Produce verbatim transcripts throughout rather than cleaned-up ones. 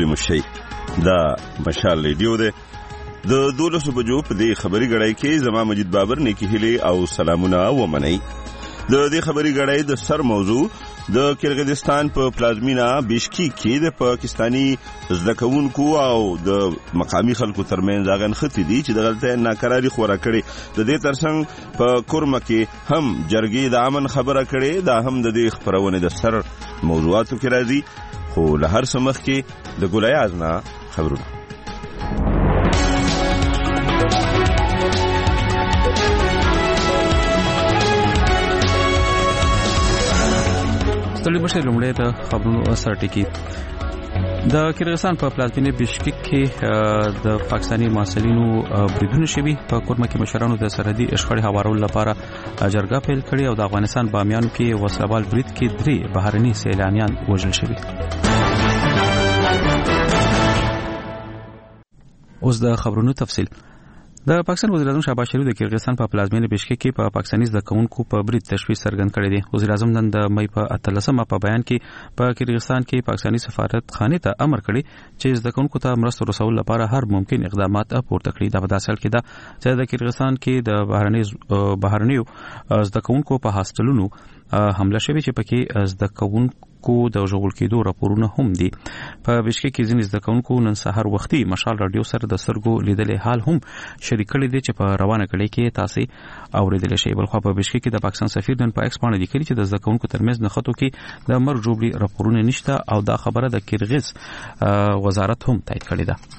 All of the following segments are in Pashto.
ستوري مشي دا مشال ریډیو ده د دولسو بجو په دې خبري غړای کې زما مجید بابر نیکی هلي او سلامونه ومني. د دې خبري غړای د سر موضوع د کرغیزستان په پلازمینا بشکیک کې د پاکستانی زدکونکو او د مقامی خلکو ترمنځ اغن ختی دي چې د غلطه ناکراری خورا کړي. د دې ترڅنګ په کورمه کې هم جرګې د امن خبره کړي. دا هم د دې خبرونه د سر موضوعاتو کې راځي. خو له هر سمخ کې د ګولایاز نه خبرونه. ستړي بشه لومړی د خبرونو سر ټکی. د کرغیزستان په پلازمینه بشکیک کې د پاکستانی محصلینو بریدونه شوي. په کورمه کې مشرانو د سرحدي شخړې هوارولو لپاره جرګه پیل کړې او د افغانستان بامیانو کې وسلوال برید کې درې بهرني سیلانیان وژل شوي. اوس د خبرونو تفصیل. د پاکستان وزیر اعظم شهباز شریف د کرغیزستان په پلازمینه بشکیک کې په پاکستاني زدکونکو په برید تشویش څرګند کړی دی. وزیر اعظم نن د مې په اتلسمه په بیان کې په کرغیزستان کې پاکستاني سفارت خانه ته امر کړی چې زدکونکو ته مرسته رسول لپاره هر ممکن اقدامات پورته کړي. دا په داسې حال کې ده چې د کرغیزستان کې د بهرني بهرنیو زدکونکو په هاستلونو حمله شوې چې پکې زدکونکو کو د ژغورل کېدو راپورونه هم دي. په بشکیک کې ځینې زدکونکو نن سحر وختي مشال رادیو سره د سرګو لیدلې حال هم شریک کړي دي چې په روانه کړي کې تاسو اوریدل شي. بل خو په بشکیک کې د پاکستان سفیر نن په ایکس باندې لیکلي چې د زدکونکو ترمنځ نخښتو کې د مرګ جوړي راپورونه نشته او دا خبره د کرغیز وزارت هم تایید کړې ده.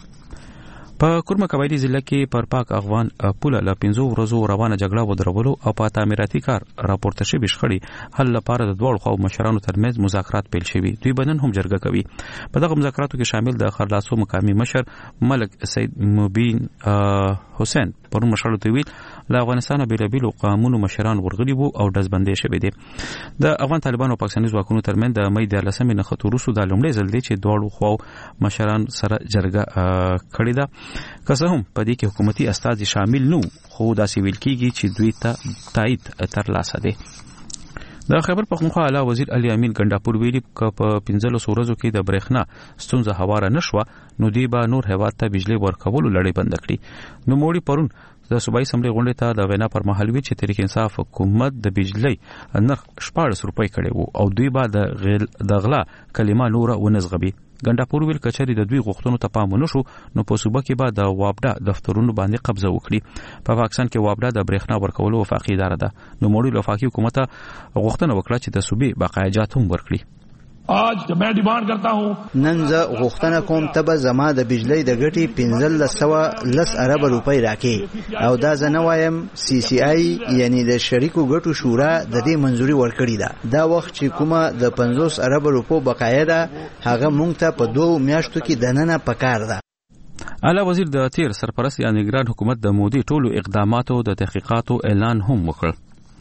په کورمه قبایلی ضلع کې پر پاک افغان پوله ل پنځو ورځو روانه جګړه ودرولو او په تعمیراتي کار راپورته شوی شخړې حل لپاره د دوه خو مشرانو ترمنځ مذاکرات پیل شوي. دوی بدن هم جرګه کوي. په دغه مذاکراتو کې شامل د خرلاسو مقامی مشر ملک سید مبین حسین پرون مشرانو ته ویل له افغانستان بیلابیلو قومونو مشران ورغلي وو او دزبندې شوي دي. د افغان طالبانو او پاکستاني ځواکونو ترمنځ د مې د لسمې نه خطر وروسته د لومړي ځل دی چې دوه خو مشران سره جرګه کړې ده. که څه هم په دې کې حکومتي استازي شامل نو خو داسې ویل کېږي چې دوی ته تایید ترلاسه دی. د خبر پښتونخوا اعلی وزیر علي امین ګنڈاپور ویلي ک په پنځلس ورځو کې د برېښنا ستونزه هواره نشوه نو دی به نور هیواد ته بجلی ورکولو لړۍ بند کړي. نو موړي پرون د صوبایي اسمبلی غونډې ته د وینا پر مهال وی چې تحریک انصاف حکومت د بجلی نرخ شپاړس روپۍ کړي وو او دوی به د غل د غلا کلمه نور ونزغبي. ګنډاپور ویل کچري د دوی غوښتنو ته پام ونشو نو په صوبه کې به د وابډا دفترونو باندې قبضه وکړي. په پاکستان کې وابډا د برېښنا ورکولو وفاقي اداره ده. نو موړي وفاقي حکومت غوښتنه وکړه چې د صوبې بقایجات هم ورکړي. आज मैं डिमांड करता हूं نن زه غوښتنه کوم ته به زما د بجلی د ګټې پنځلس سوه لس ارب روپۍ راکې او دا زه نه وایم سی سی آی یعنی د شریکو ګټو شورا د دې منځوري ورکړې ده. دا وخت چې کومه د پنځوس ارب روپو بقایه ده هغه مونږ ته په دوه میاشتو کې دننه پکار ده. اعلی وزیر د تیر سرپرست یا نگران حکومت د مودي ټولو اقداماتو د تحقیقاتو اعلان هم وکړ.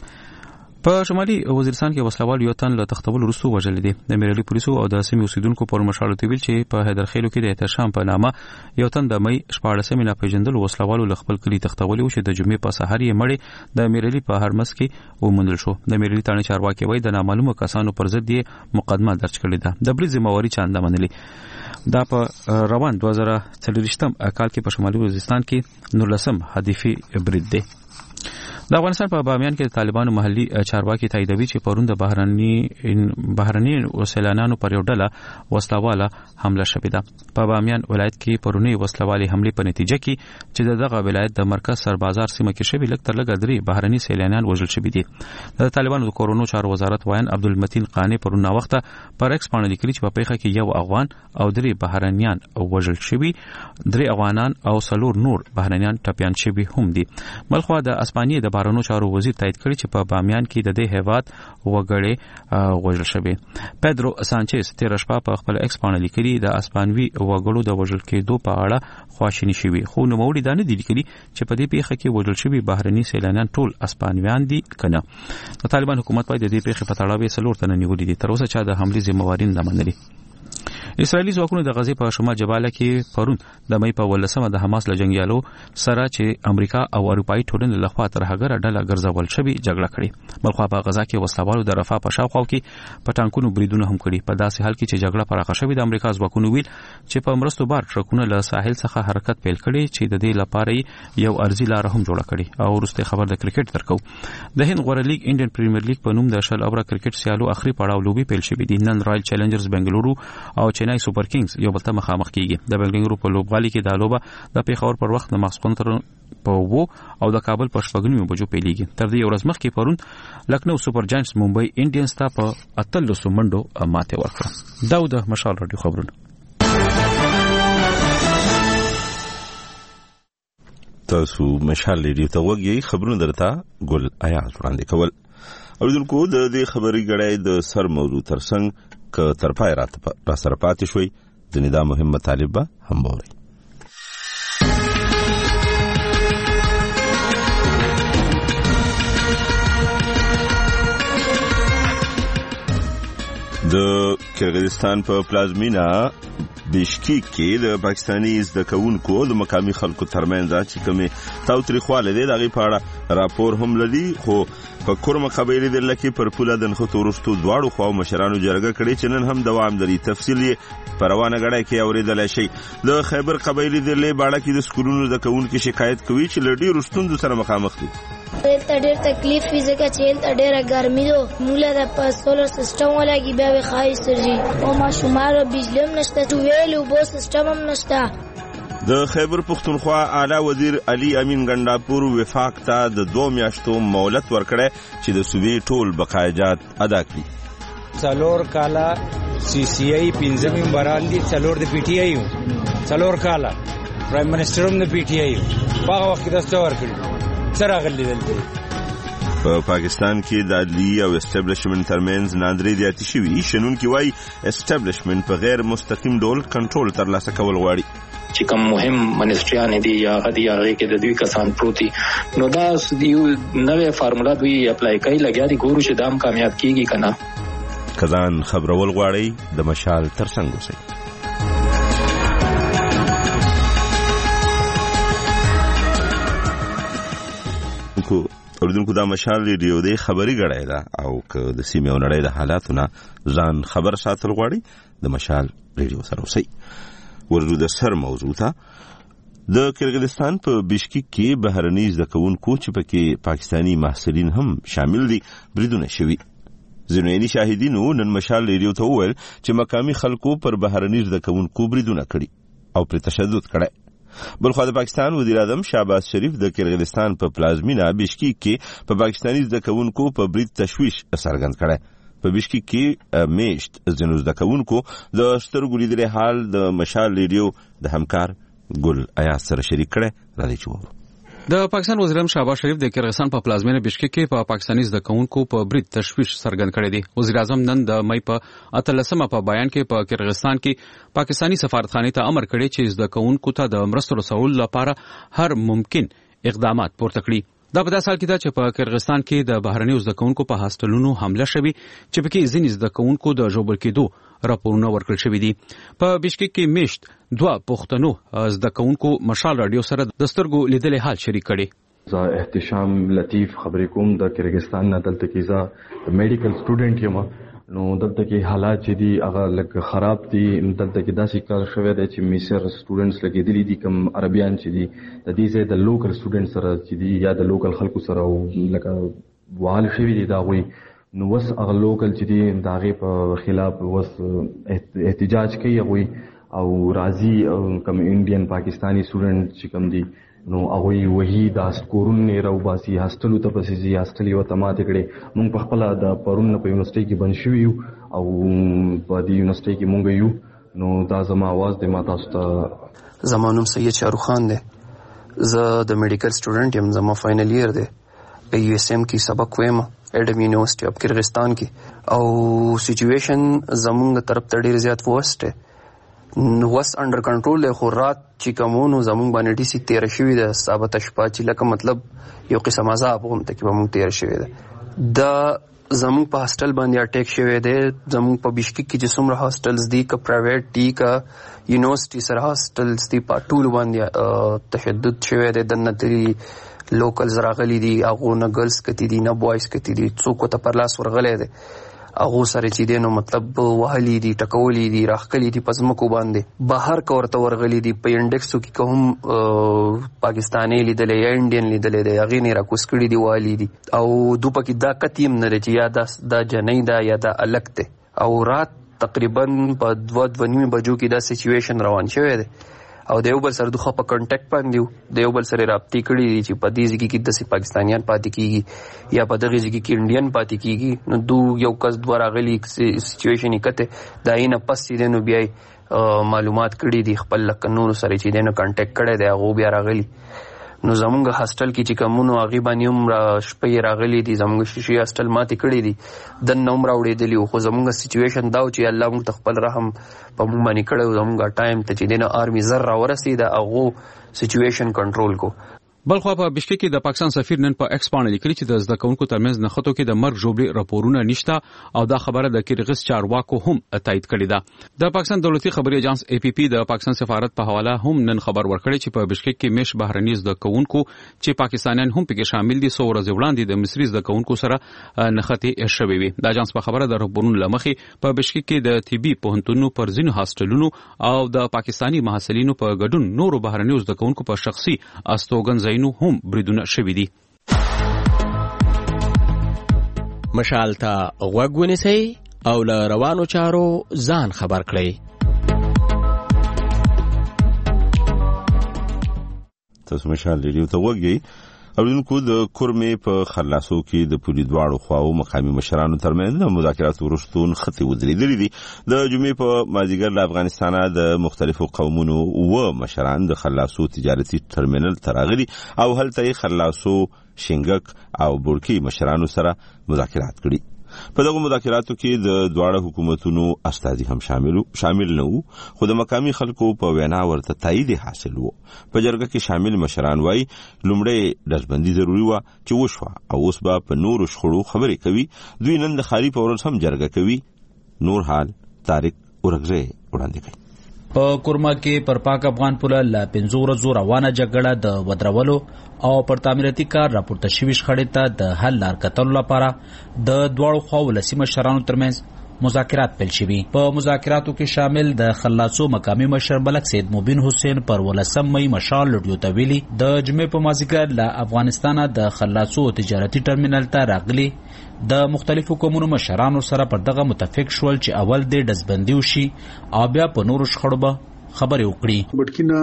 په شمالي وزیرستان کې وسلوال یو تن له تختول وروسته وژل دي. د میرلی پولیسو او د سیمې اوسیدونکو پر مشالو ته ویل چې په حیدرخیلو کې د احتشام په نامه یو تن د مې شپاړسمې نه پیژندل وسلوالو له خپل کلی تختول او چې د جمعې په سحر یې مړې د میرلی په هرمس کې ومنل شو. د میرلی تانه چارواکي وای د نامعلومه کسانو پر ضد یې مقدمه درج کړې ده. د برید ذمہواری چاندا منلي. دا په روان دوه زره څلوېښتم کال کې په شمالي وزیرستان کې نولسم هدفي برید دی. د افغانستان په بامیان کې د طالبانو محلي چارواکي تاییدوي چې پرون د بهرني بهرني وسلانانو پر یو ډله وسلواله حمله شوې ده. په بامیان ولایت کې پرونی وسلوالي حمله په نتیجه کې چې دغه ولایت د مرکز سربازار سیمه کې شوی لکه تر لږه درې بهرني سیلانیان وژل شوي دي. د طالبانو د کورونو چارو وزارت وایي عبدالمتین قانی پرون وخت پر ایکس باندې لیکلي چې په پیښه کې یو افغان او درې بهرنیان وژل شوي، درې افغانان او څلور نور بهرنیان ټپيان شوي هم دي. بلخو د اسپانیې د بهرنیو چارو وزیر تایید کړی چې په بامیان کې د دې هیواد وګړي وژل شوي. پیدرو سانچز تیر شپه په خپل ایکس باندې لیکلي د اسپانوي وګړو د وژل کېدو په اړه خواشینی شوي، خو نو موړي دانه دي لیکلي چې په دې پیښه کې وژل شوي بهرني سیلانیان ټول اسپانویان دي کنه. د طالبان حکومت وايي د دې پیښې په تړاو یې څلور تنه نیولي دي، تر اوسه چا د حملې ذمہواری نه منلې. اسرایلی ځواکونو د غزې په شمال جباله کې پرون د مې په ولسمه د حماس له جنگیالو سره چې امریکا او اروپאי ټولنې لخوا تر هغه ډله ګرځول شوی جګړه کړې. بلخوا په غزا کې وسلوالو د رفاه په شاوخوا کې په ټانکونو بریدونه هم کړي. په داسې حال کې چې جګړه پراخه شوې د امریکا ځواکونو ویل چې په مرستو بار ټرکونه له ساحل څخه حرکت پیل کړي چې د دې لپاره یو ارزي لار هم جوړه کړي. او وروسته خبر د کرکټ ترکو د هند غوړه لیګ انډین پریمیر لیګ په نوم د شل اوره کرکټ سیالو اخري پړاو لوبي پیل شوې دي. نن رائل چیلنجرز بنگلورو او چنای سوپر کینګز یو بل ته مخامخ کیږي. د بنگلورو په لوبغالي کې د لوبه د پیښور پر وخت د ماسکون تر په وو او د کابل په شپږنیو بجو پیلېږي. تر دې ورځ مخکې پرون لکنو سوپر جاینټس ممبئی انډینز ته په اتلسو منډو ماته ورکړه. دا د مشال رادیو خبرونه. تاسو مشال رادیو ته وګورئ. خبرونه درته ګل آیات وړاندې کول. اوریدونکو د دې خبري غړای د سر موضوع ترڅنګ ک تر پای را سره پاتې شوي د نظام مهم مطالب هم ووري. د کرغستان په پلازمینا بشکیک کې د پاکستاني زده کوونکو د مقامي خلکو ترمنځ چې کومه تاوتریخواله دي دغه په اړه راپور هم لدی. خو په کورمه قبایلی د لکه پر پوله د نخو تورستو دواړو خو مشرانو جرګه کړي چې نن هم دوام لري. تفصیل پروانه غړای کې اوریدل شي. د خیبر قبایلی د لې باړه کې د سکولونو د کوونکو شکایت کوي چې لډي رستوند سره مخامخ دي. ته ډېر تکلیف وی ځکه چې ته ډېر ګرمي دو مولا د په سولر سیستم ولګي بیا وی خای سرجی او ما شمار بجلی هم نشته تو ویل او بو سیستم هم نشته. د خیبر پختونخوا اعلی وزیر علي امین ګنداپور وفاق ته د دوه میاشتو مهلت ورکړه چې د صوبې ټول بقایجات ادا کړي. څلور کالا سی سی ای پنځه ممبران دي، څلور د پی ټی آی څلور کالا پرایم منسټر هم د پی ټی آی په وخت کې دسته ورکړي. په پاکستان کې د عدلی او اسټابلیشمنت ترمنځ ناندري زیاتې شوي. شنونکي وایي اسټابلیشمنت په غیر مستقیم ډول کنټرول ترلاسه کول غواړي. چې کوم مهم منسټریان دي یا غدي هغه کې د دوی کسان پروتي نو دا یو نوې فارمولا دوی اپلای کوي لګیا دي. ګورو چې دام کامیاب کیږي کنه. کزان خبرول غواړي د مشال ترڅنګ اوسئ. اوریدونکو دا مشال ریډیو دی خبري غړای دا او که د سیمې او نړۍ د حالاتونه ځان خبر ساتل غواړي د مشال ریډیو سره اوسئ. ورته د سر موضوع ته د کرغستان په بشکیک کې بهرني زده کوونکو چې پکې پاکستانی محصلین هم شامل دي بریدونه شوي. ځینې شاهدینو نن مشال ریډیو ته وویل چې مقامي خلکو پر بهرني زده کوونکو بریدونه کړي او پر تشدد کړي. بلخوا د پاکستان وزیر اعظم شهباز شریف د کرغستان په پلازمینا بشکیک کې په پاکستانی زده کوونکو په برید تشویش څرګند کړی. په بشکیک کې میشت ځینو زده کوونکو د سترګو لیدلي حال د مشال ریډیو د همکار ګل آیات سره شریک کړی. راځئ چې وورو. د پاکستان وزیر اعظم شهباز شریف د کرغستان په پلازمینه بشکیک کې په پاکستاني زده کوونکو په برید تشویش څرګند کړی دی. وزیر اعظم نن د مې په اتلسمه په بیان کې په کرغستان کې پاکستاني سفارتخانې ته امر کړی چې زده کوونکو ته د مرستو رسولو لپاره هر ممکن اقدامات پورته کړي. دا په داسې حال کې ده چې په کرغستان کې د بهرنیو زده کوونکو په هاستلونو حمله شوې چې پکې ځینې زده کوونکو د ژوبل کېدو راپورونه ورکړل شوي دي. په بشکیک کې میشت دوه پښتنو زده کوونکو مشال رادیو سره د سترګو لیدلي حال شریک کړي. زه احتشام لطیف خبرې کوم د کرغستان نه. دلته کې زه میډیکل سټوډنټ یم. نو دلته کې حالات چې دي هغه لږ خراب دي. دلته کې داسې کار شوی دی چې میسر سټوډنټس لګېدلي دي کوم عربیان چې دي د دې ځای د لوکل سټوډنټ سره چې دي یا د لوکل خلکو سره لکه وال شوي دي د هغوی. نو وس هغه لوکل چې دي د هغې په خلاف وس احتجاج کوي هغوی او راځي کوم انډین پاکستانی سټوډنټ چې کوم دي نو هغوی وهي د کورونه راوباسي هاستلو ته پسې ځي. هاستل یې ورته ماتې کړې. موږ په خپله د پرون نه په یونیورسټۍ کې بند شوي یو او په دې یونیورسټۍ کې موږ یو. نو دا زما آواز دی. ما تاسو ته زما نوم سید شاروخ خان دی. زه د میډیکل سټوډنټ یم. زما فاینل ایئر دی. په یو اس ایم کې سبق وایم اډم یونیورسټي اف کرغستان کې. او سچویشن زمونږ طرف ته ډېر زیات ورسټ دی. نو وس انډر کنټرول دی. خو رات چې کومونو زمونږ باندې ډي سي تېره شوي ده ثابته شپه چې لکه مطلب یو قسم عذاب غوندې کې به مونږ تېره شوي ده. د زموږ په هاستل باندې اٹیک شوی دی. زموږ په بشکک کې چې څومره هاستلز دي که پرایویټ دي که یونیورسټي سره هاستلز دي په ټولو باندې تشدد شوی دی. دننه د لوکلز راغلي دي، هغو نه ګرلز کتي دي نه بوایز کتي دي، څوک ورته پر لاس ورغلی دی هغو سره چې دی نو مطلب وهلي دي، ټکولي دي، راښکلي دي په ځمکو باندې. بهر که ورته ورغلي دي په انډکسو کې که هم پاکستاني لیدلی یا انډین لیدلی دی هغې نه یې راکوز کړي دي، وهلي دي. او دو پکې دا قطعي هم نه دی چې یا دا دا جنۍ ده یا دا الک دی. او رات تقریبا په دوه دوه نیمې بجو کې دا سچویشن روان شوی دی او د یو بل سره دوه په کنټیکټ باندې وو، د یو بل سره رابطې کړي دي چې په دې ځای کې داسې پاکستانیان پاتې کېږي یا په دغې ځای کې انډین پاتې کېږي. نو دو یو کس دوه راغلي سچویشن یې کتې د هغې نه پس چې دی نو بیا یې معلومات کړي دي خپل لکه نورو سره چې دی نو کنټیکټ کړی دی هغو بیا راغلي. نو زمونږ هاسټل کې چې کومونو هغې باندې هم را شپې راغلي دي، زمونږ شیشې هاسټل ماتې کړي دي، دننه هم راوړېدلي وو. خو زمونږ سچویشن دا و چې الله موږ ته خپل رحم په موږ باندې کړی و. زمونږ ټایم ته چې دی نه آرمي زر راورسېده هغو سچویشن کنټرول کو. بلخوا په بشکک کې د پاکستان سفیر نن په ایکس باندې لیکلي چې د زده کوونکو ترمنځ نښتو کې د مرګ ژوبلې راپورونه نشته او دا خبره د کرغز چارواکو هم تایید کړې ده. د پاکستان دولتي خبري اژانس ای پی پی د پاکستان سفارت په حواله هم نن خبر ورکړی چې په بشکک کې مش بهرني زده کوونکو چې پاکستانیان هم پکې شامل دي څو ورځې وړاندې د مصري زده کوونکو سره نښتې شوې وي. د اژانس په خبره د راپورونو لمخې په بشکک کې د طبي پوهنتونونو پر ځینو هاسټلونو او د پاکستاني محصلینو په ګډون نورو بهرني زده کوونکو په شخصي استوګنځایونو هم بریدونه شوي دي. مشال ته غوږ ونیسئ او له روانو چارو ځان خبر کړئ. تاسو مشال ریډیو ته وګورئ. اوریدونکو د کورمې په خلاصو کې د پولي دواړو خواو مقامي مشرانو ترمنځ د مذاکراتو وروستون خطي ودرېدلې دي. د جمعې په مازدیګر له افغانستانه د مختلفو قومونو اوه مشران د خلاصو تجارتي ترمینل ته راغلي او هلته یې خلاصو شینګک او بورکي مشرانو سره مذاکرات کړي. په دغه مذاکراتو کې د دواړه حکومتونو استازي هم شامل شامل نه وو، خو د مقامي خلکو په وینا ورته تایید حاصل وو. په جرګه کې شامل مشران وایي لومړی ډزبندي ضروري وه چې وشوه او اوس به په نورو شخړو خبرې کوي. دوی نن د خالي په ورځ هم جرګه کوي. نور حال طارق اورګزی وړاندې کوي. په کورما کې پر پاک افغان پوله لا پنځه ورځو روانه جګړه د ودرولو او پر تعمیراتي کار راپورته شوي شخړې ته د حل لار کتلو لپاره د دواړو خواو ولسي مشرانو ترمنځ مذاکرات پیل شوي. په مذاکراتو کې شامل د خلاصو مقامي مشر ملک سید مبین حسین پر ولسم مئی مشال لډیو ته ویلي د جمعې په مازدیګر له افغانستانه د خلاصو تجارتي ټرمینل ته راغلي د مختلفو قومونو مشرانو سره پر دغه متفق شول چې اول د ډزبندي وشي او بیا په نورو شخړو به خبرې وکړي.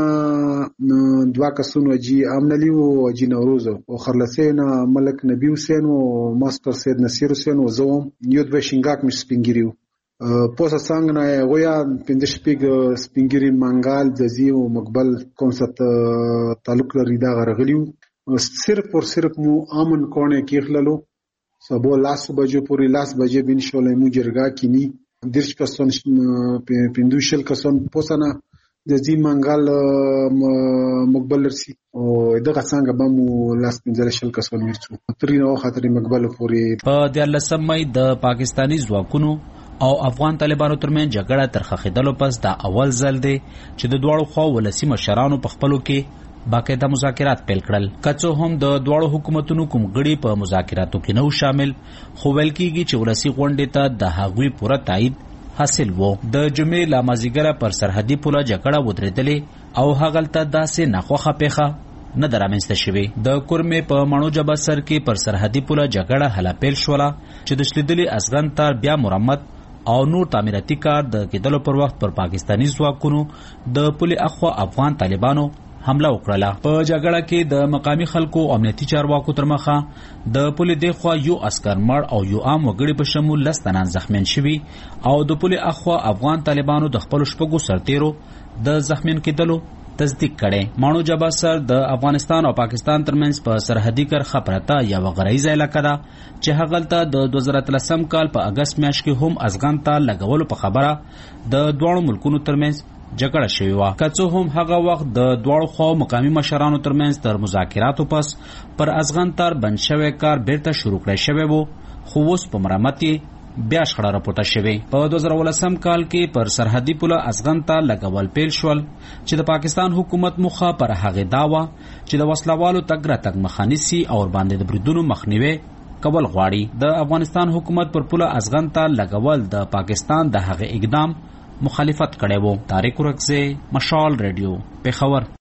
بټکینا دوا کسونو جی امنلی او جی نوروز او خرلسین ملک نبی حسین او ماستر سید نصیر حسین او زوم یود به شینګاک مش سپینګریو پوسا څنګه نه ویا پندش پیګ سپینګری منګال دزی او مقبل کوم ست تعلق لري دا غرغلیو صرف اور صرف مو امن کونه کې خللو سبو لاس بجو پوری لاس بجې بن شولې مو جرګه کینی درش کسون پندوشل کسون پوسنه د زی منګال مقبل رسی او دغه څنګه به مو لاس پنځه شل کسون ورچو ترینه خاطر مقبل پوری. په دیارلسم مئی د پاکستانی ځواکونو او افغان طالبانو ترمنځ جګړه تر خښېدلو پس دا اول ځل دی چې د دواړو خواو ولسي مشرانو په خپلو کې باقاعده مذاکرات پیل کړل. کڅو هم د دواړو حکومتونو کوم غړي په مذاکراتو کې نو شامل، خو ویل کېږي چې ولسي غونډې ته د هغوی پوره تایید حاصل وو. د جمعې له مازدیګره پر سرحدي پوله جګړه ودرېدلې او هغلته داسې ناخوښه پیښه نه ده رامنځته شوې. د کورمې په مڼو جبه سر کې پر سرحدي پوله جګړه هله پیل شوله چې د شلیدلي ازغن تار بیا مرمت او نور تعمیراتي کار د کېدلو پر وخت پر پاکستاني ځواکونو د پولې اخوا افغان طالبانو حمله وکړه. په جګړه کې د مقامی خلکو او امنیتي چارواکو تر مخه د پولې د خوا یو عسكر مړ او یو عام وګړي په شمول لس تنان زخمیان شوي او د پولې اخوا افغان طالبانو د خپل شپږو سرتیرو د زخمیان کېدلو تصدیق کړي. مانو جبا سر د افغانستان او پاکستان ترمنځ په سرحدي کرښه پرته یو غرایزه علاقه ده چې هغلته د دوه زره اتلسم کال په اگست میاشت کې هم ازغان ته لګولو په خبره د دوه ملکونو ترمنځ جګړه شوې وه. که څه هم هغه وخت د دواړو خواو مقامي مشرانو ترمنځ تر مذاکراتو پس پر ازغن تار بند شوی کار بیرته شروع کړی شوی و، خو اوس په مرمت یې بیا شخړه راپورته شوې. په دوه زره ولسم کال کې پر سرحدي پوله ازغن ته لګول پیل شول چې د پاکستان حکومت مخه پر هغه داوا چې د وسلوالو تګ راتګ مخه نیسي او ورباندې د بریدونو مخنیوي کول غواړي. د افغانستان حکومت پر پوله ازغن ته لګول د پاکستان د هغه اقدام مخالفت کړی وو. طارق ورکزی، مشال ریډیو، پېښور.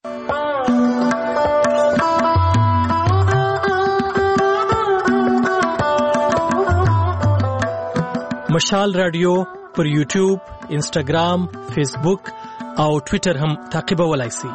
مشال رادیو پر یوټیوب، انسټاګرام، فیسبوک او ټویټر هم تعقیبولای شئ.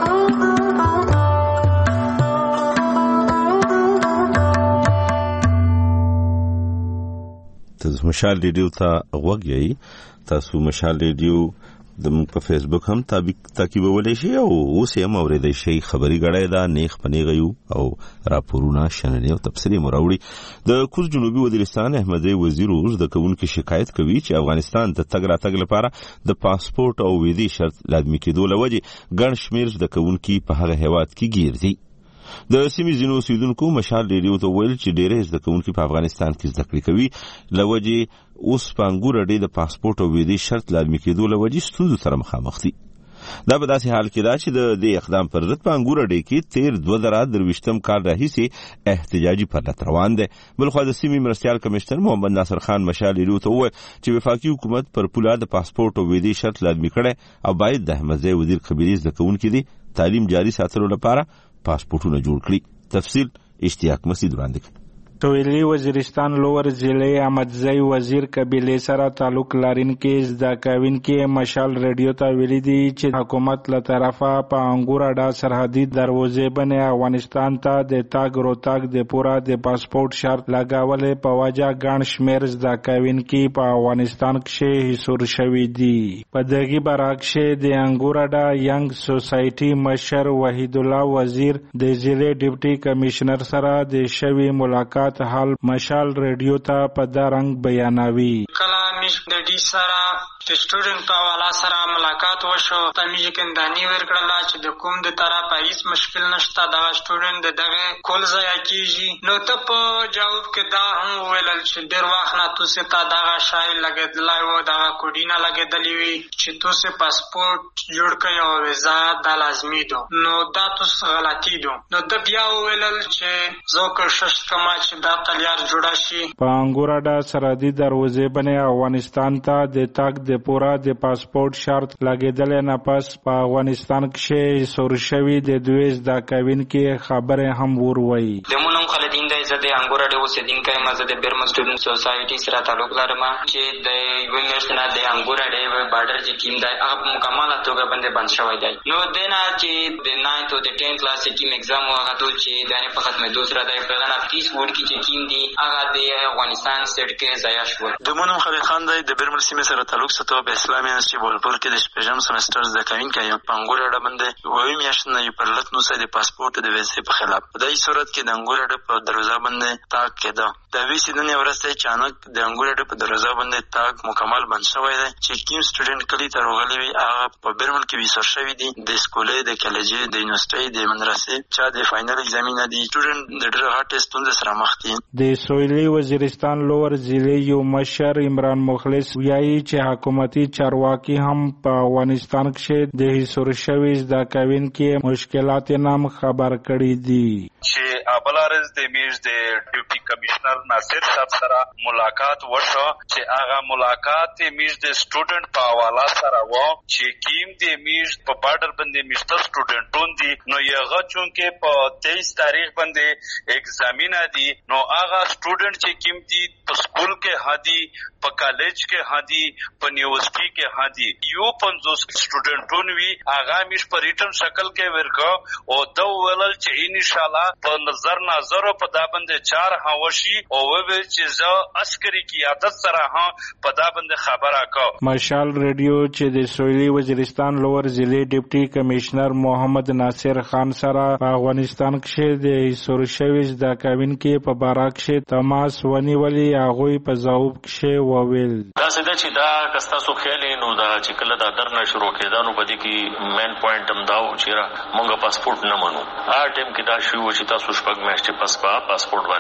تاسو مشال ریډیو ته غوږ یې، تاسو مشال ریډیو د موږ په فیسبوک هم تعقیبولای شئ او اوس یې هم اورېدای شئ. خبري غړی دا نیغ په نیغه یو او راپورونه، شننې او تبصرې مو راوړي. د کوز جنوبي وزیرستان احمدی وزیر اوس د کوونکو شکایت کوي چې افغانستان د تګ راتګ لپاره د پاسپورت او ویزې شرط لازمي کېدو له وجې ګڼ شمېر زده کوونکي په هغه هېواد کې ګیر دي. د سیمې ځینو اوسېدونکو مشال ریډیو ته ویل چې ډېری زده کوونکي په افغانستان کې زده کړې کوي، له وجې اوس په انګور اډې د پاسپورت او ویزې شرط لازمي کېدو له وجې ستونزو سره مخامخ دي. دا په داسې حال کې ده چې د دې اقدام پر ضد په انګور اډې کې تیر دوه زره درویشتم کال راهیسې احتجاجي پرلت روان دی. بلخوا د سیمې مرستیال کمشنر محمد ناصر خان مشال ریډیو ته وویل چې وفاقي حکومت پر پوله د پاسپورت او ویزې شرط لازمي کړی او باید د احمدزی وزیر خبري زده کوونکي دي تعلیم جاري ساتلو لپاره پاسپورتونه جوړ کړي. تفصیل اشتیاق مسعود وړاندې کوي. سویلی وزیرستان لور ضلع احمدزی وزیر قبیله سره تعلق لرونکي زده کوونکي مشال ریډیو ته ویلي دي چې حکومت له طرفه په انګور اډه سرحدي دروازې باندې افغانستان ته د تاګ روتاګ د پورا د پاسپورت شرط لګولې په وجه ګڼ شمېر زده کوونکي په افغانستان کې حصور شوي دي. په دغه برعکس د انګور اډه ینګ سوسایټي مشر وحید الله وزیر د ضلع ډیپټي کمشنر سره د شوي ملاقات حال مشال ریډیو ته په دا رنګ بیانوي. کله میش د ډي سره د سټوډنټ په والا سره ملاقات وشو، ته میش کندانی ورکړه چې د کوم د طرفه هیڅ مشکل نشته، دا سټوډنټ دغه کول ځای کیږي. نو ته په جواب کې دا هم ویل چې ډیر وخت نه تاسو ته دا شای لګیدلای و، دا کوډینا لګیدلې وي چې تاسو پاسپورت جوړ کړئ او ویزا دا لازمي ده. نو دا تاسو غلطي ده. نو د بیا ویل چې زه کوشش کوم چې دا تلیار جوړه شي. په انګور اډه سرحدي دروازې باندې افغانستان ته د تاګ د پورا د پاسپورت شرط لګیدل نه پس په افغانستان کې سور شوی د دوی زده کوونکي خبره هم وروي. د مونږ خلدین د عزت انګور اډه اوسیدونکو مزه د بیرم سټوډنټ سوسایټي سره تعلق لرم چې د یو میاشت نه د انګور اډه بارډر چې ټیم دی هغه مکمله توګه باندې بند شوی دی. نو دنه چې د ناینث او د ټینث کلاس ټیم ایگزام وغوښتو چې د نه په ختمه دوسرا د فغان افتیس ورډ کې چې ټیم دی هغه د افغانستان سټ کې ځای شو. د مونږ خالد خان دی د بیرم سیمه سره تعلق ساتو په اسلامي یونیورسيټي بولپور کې د شپږم سمستر زده کوونکی یم. په انګور اډه باندې وایي میاشت نه یو پرلط نو سره د پاسپورت د ویزې په خلاف په دای صورت کې د انګور اډه په دروازه باندې تاګ کېده. د وی سي دنه ورسته چانک د انګور اډه په دروازه باندې تاګ مکمل بند شوی دی چې کوم سټوډنټ کلی ته راغلی وي هغه په بیرمن کې ویسر شوی دی. د سکولې د کالجې د یونیورسيټي د مدرسې چا د فائنل ایگزامینه دی سټوډنټ د ډېر هارت ټیسټونو سره مخ دي. د سویلی وزیرستان لور ضلع یو مشر عمران مخلص وایي چې حکومتي چارواکي هم په افغانستان کې د حصور شوي زده کوونکي مشکلات نام خبر کړي دي. چې ابلارز د میز د ډیپټي کمشنر ناصر صاحب سره ملاقات وشو چې هغه ملاقات میز د سټوډنټ په حواله سره و چې کیم د میز په بارډر باندې مشته سټوډنټون دي. نو یغه چونکې په تیئیس تاریخ باندې ایگزامینه دي نو هغه سټوډنټ چې کیم دي په سکول کې هادي په کالج کې هادي په یونیورسيټي کې هادي یو پنځوس سټوډنټون وی هغه میش په ریټن شکل کې ورکو او دا ولل چې ان شاء الله په نظر نظر په دا باندې چار هوشي او وی چې زه عسکري قیادت سره ها په دا باندې خبره کا. مشال ریډیو چې د سویلی وزیرستان لور ضلع ډیپټي کمشنر محمد ناصر خان سره په افغانستان کې د سور شوي زده کوونکي په باره کې تماس ونیولي هغوی په ځواب کې وویل دا څه چې دا کستاسو خیال نو دا چې کله دا درنه شروع کېدا نو بده کې مین پوینټ هم دا و چې مونږه پاسپورت نه منو. هر ټیم کې دا شو چې تاسو شپږ میاشتې پس په پاسپورت باندې کس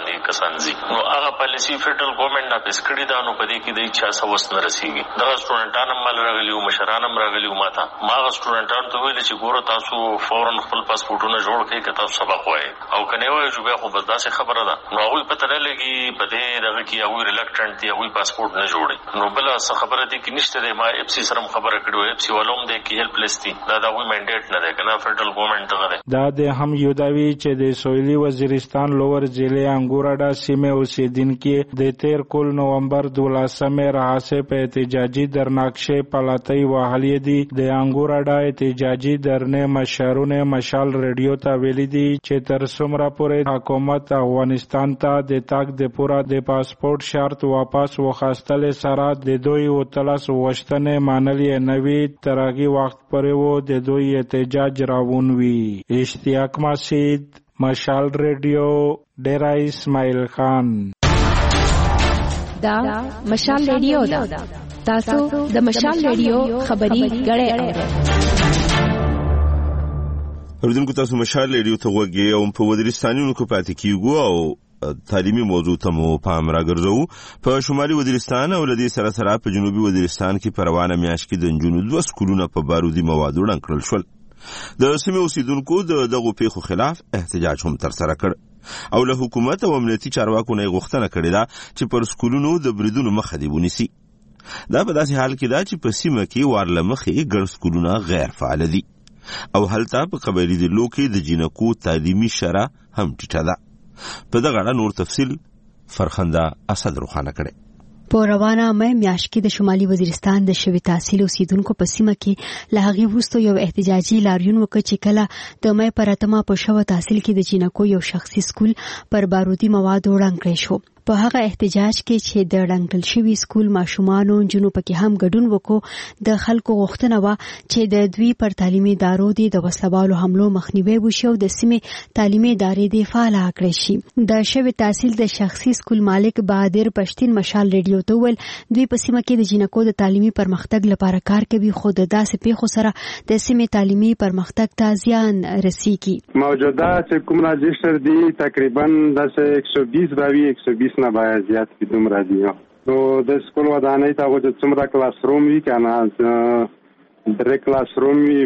تنظیم نو هغه پالیسی فدرل ګورنمنت نافذ کړی دا نو پدې کې د چا سوس نه رسیږي دا سټوډنټانو مل راغلي او مشرانم راغلي او ماته ما سټوډنټانو ته ویل چې ګوره تاسو فورن خپل پاسپورټونه جوړ کړئ که تاسو سبق وایي او کنه وایي چې بیا خو بس داسې خبره ده نو هغوی پته نه لګي په دې دغه کې هغوی ریلکټنټ دي هغوی پاسپورټ نه جوړي نو بله څه خبره دي کې نشته دی ما اف سی سره هم خبره کړې وه اف سی والو هم دی کې هیلپلیس دي دا د هغوی منډیټ نه دی که نه فدرل ګورنمنټ دغه دی دا د هم یوداوي چې د سویلي وزیرستان لوور ضلع انګوراډا سیمې اوسیدونکي د تیر کال نومبر دولسمې راهیسې په احتجاجي درناقشې پلاتۍ وهلې دي د انګوراډا احتجاجي درنې مشرونه مشال ریډیو ته ویلي دي چې تر څومره پورې حکومت افغانستان ته د تګ د پوره د پاسپورت شرط واپس وخاستل سره د دوی وتلس وشتنې منلې نوي ترغي وخت پورې وو د دوی احتجاج راوونوي اشتیاق مسجد مشال ریډیو ډیرا اسماعیل خان دا مشال ریډیو دا تاسو د مشال ریډیو خبري غړې اورئ اوردونکو تاسو مشال ریډیو ته وګورئ او په وزیرستانونو کې پاتې کیږو او تعلیمي موضوع ته مو پام راګرځو په شمالي وزیرستان او لدی سره سره په جنوبي وزیرستان کې پروانه میاشت کې د جنونو دوه سکولونه په بارودي موادو ډنګ کړل شول د سیمې اوسیدونکو د دغه پیښو خلاف احتجاج هم تر سره کړ او له حکومت او امنیتي چارواکو نه غوښتنه کړې ده چې پر سکولونو د بریدونو مخه دی ونیسي دا په داسې حال کې ده چې په سیمه کې وارله مخې ګڼ سکولونه غیر فعال دي او هلته په قبایلي ډلو کې د جنکو تعلیمي شرح هم ټیټه ده په دغه اړه نور تفصیل فرخنده اسد روخانه کړي په روانه مې میاشت کې د شمالي وزیرستان د شوي تحصیل اوسیدونکو په سیمه کې له هغې وروسته یو احتجاجي لاریون وکړ چې کله د مې پر اتمه په شوه تحصیل کې د جنکو یو شخصي سکول پر بارودي موادو ړنګ کړی شو په هغه احتجاج کې چې د ړنګل شوي سکول ماشومانو جنو پکې هم ګډون وکړو د خلکو غوښتنه و چې د دوی پر تعلیمي ادارو د وسلوالو حملو مخنیوي وشي او د سیمې تعلیمي ادارې د فعال کړي شي د شوي تحصیل د شخصي سکول مالک بهادر پښتين مشال ریډیو ته ویل دوی په سیمه کې د جنکو د تعلیمي پرمختګ لپاره کار کوي خو د داسې پیښو سره د سیمې تعلیمي پرمختګ ته زیان رسیږي موجوده چې کوم راجستر دی تقریبا د ایک سو بیس باوی ایک سو بیس نه باید زیات کې دومره دي نو د سکول ودانۍ ته چې څومره کلاس روم وي که نه درې کلاس روم وي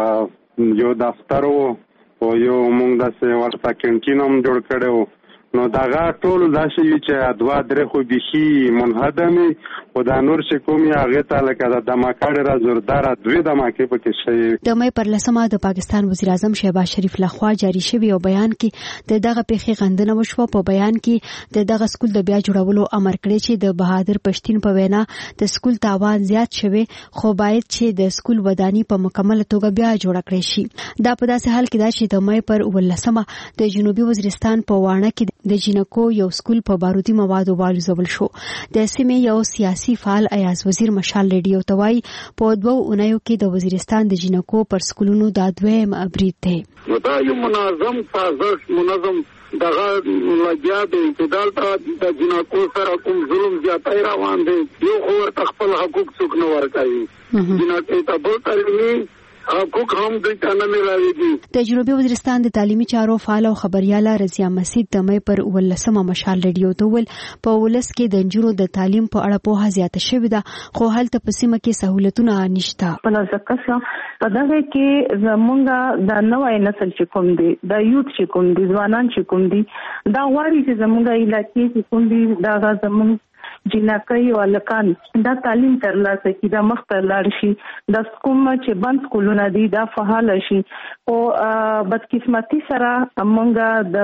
یو دفتر و او یو موږ داسې ورته کینټین هم جوړ کړی و نو دغه ټول داسې وي چې دوه درې خو بیخي منهدمې خو دا نور چې کوم یې هغې ته لکه د دماکاړې را زورداره دوې دماکې پکې شوي د مې پر لسمه د پاکستان وزیر اعظم شهباز شریف لخوا جاري شوی او بیان کې د دغه پیښې غندنه وشوه په بیان کې د دغه سکول د بیا جوړولو امر کړی چې د بهادر پښتين په وینا د سکول تاوان زیات شوی خو باید چې د سکول ودانی په مکمل توګه بیا جوړ کړی شي دا په داسې حال کې دا چې د مې پر ولسمه د جنوبي وزیرستان په وانه کې د جنکو یو سکول په بارودي موادو والوزول شو د سیمې یو سیاسي فعال ایاز وزیر مشال ریډیو توای په دوه اونیو کې د وزیرستان د جنکو پر سکولونو د دویم برید دی نو دا یو منظم سازش منظم دغه لګیا دی چې دلته د جنکو سره کوم ظلم زیاتی روان دی یو خو خپل حقوق څوک نه ورکوي جنکو ته بل تعلیمي حقوق هم د تنه ملایږي د جنوبي وزیرستان د تعلیمي چارو فعال او خبرياله رضیا مسجد د مې پر ولسمه مشال ریډیو ته ول په ولس کې د انجونو د تعلیم په اړه په زیاته شوې ده خو هلته په سیمه کې سہولتونه نشته په ځکه په دغه کې زمونږه د نوې نسل چې کوم دي د یوت چې کوم دي ځوانان چې کوم دي دا غواړي چې زمونږه علاقې چې کوم دي دا زمونږ جنکۍ او الکان دا تعلیم ترلاسه کړي دا مخ ته لاړ شي د کوم چې بند سکولونه دي دا فعال شي او بدقسمتي سره موږ د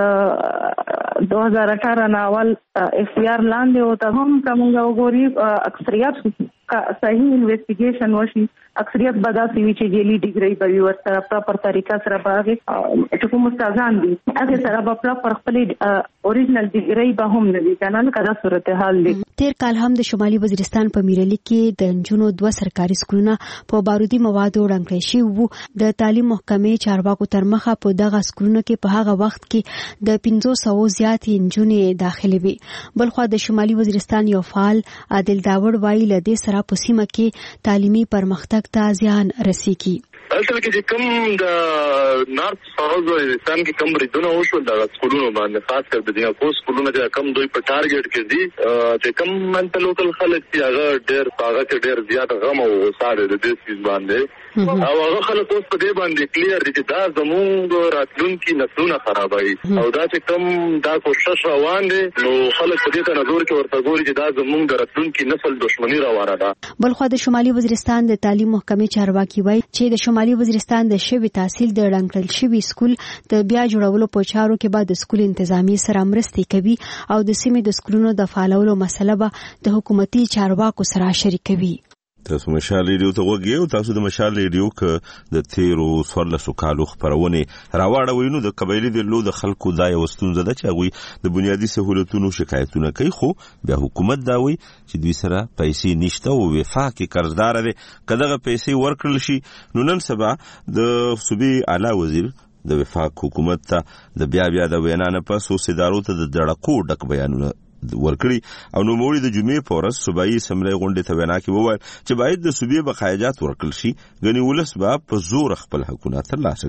دوه هزار اټھارہ ناول اف ای آر لاندې او ته هم موږ وګوري اکثریت صحیح انویسټیګیشن وشي اکثریت بداسي وی چې جیلی ډیګری په ور سره پراپر طریقه سره باغ چې کوم استادان دي هغه سره په پراپر خپل اوریجنل ډیګری به هم نه دي کنه کدا صورتحال دي تیر کال هم د شمالي وزیرستان په میرلی کې د انجونو دوه سرکاري سکولونه په بارودي موادو رنګ شي وو د تعلیم محکمې چارواکو تر مخه په دغه سکولونو کې په هغه وخت کې د پنځه سوه زیات انجونې داخلي وي بلخو د شمالي وزیرستان یو فعال عادل داوړ وایي له دې سره په سیمه کې تعلیمي پرمختګ ته زیان رسیږي اصل کې چې کوم د نارث ساوث وزیرستان کې کوم بریدونه وشول د سکولونو باندې خاص کر د دې کو سکولونو چې کوم دوی په ټارګټ کې دي چې کوم منټل لوکل خلک چې هغه ډېر هغه کې ډېر زیات غم او غصه د دې چیز باندې او هغه خلک اوس په دې باندې کلیر دي چې دا زموږ راتلونکي نسلونه خرابوي او دا چې کوم دا کوشش روان دي نو خلک په دې ته نظر کې ورته ګوري چې دا زموږ د راتلونکي نسل دښمنی روانه ده. بلخو د شمالي وزیرستان د تعلیم محکمې چارواکي وایي چې د شمالي وزیرستان د شوی تحصیل د ړنګ شوی سکول د بیا جوړولو په چارو کې بعد سکول انتظامی سره مرستې کوي او د سیمې د سکولونو د فعالولو مسله به د حکومتي چارواکو سره شریکوي. تاسو مشال ریډیو ته وګورئ او تاسو د مشال ریډیو ک د تیرو څوارلسو کالو خبرونه راوړوي نو د قبایلی د لو د خلکو ځای وستونزه ده چې هغه د بنیادی سہولتونو شکایتونه کوي خو بیا حکومت دا وایي چې دوی سره پیسې نشته او وفاقي قرضدار دي کداغه پیسې ورکړل شي نو نن سبا د صوبې اعلی وزیر د وفاق حکومت ته د بیا بیا د وینا نه پس او ادارو ته د دړکو ډک بیانونه ورکړي او نو موړي د جمعې په ورځ صوبایي اسمبلی غونډې ته وینا کې وویل چې باید د صوبې بقایجات ورکړل شي غني ولس به په زور خپل حقونه ترلاسه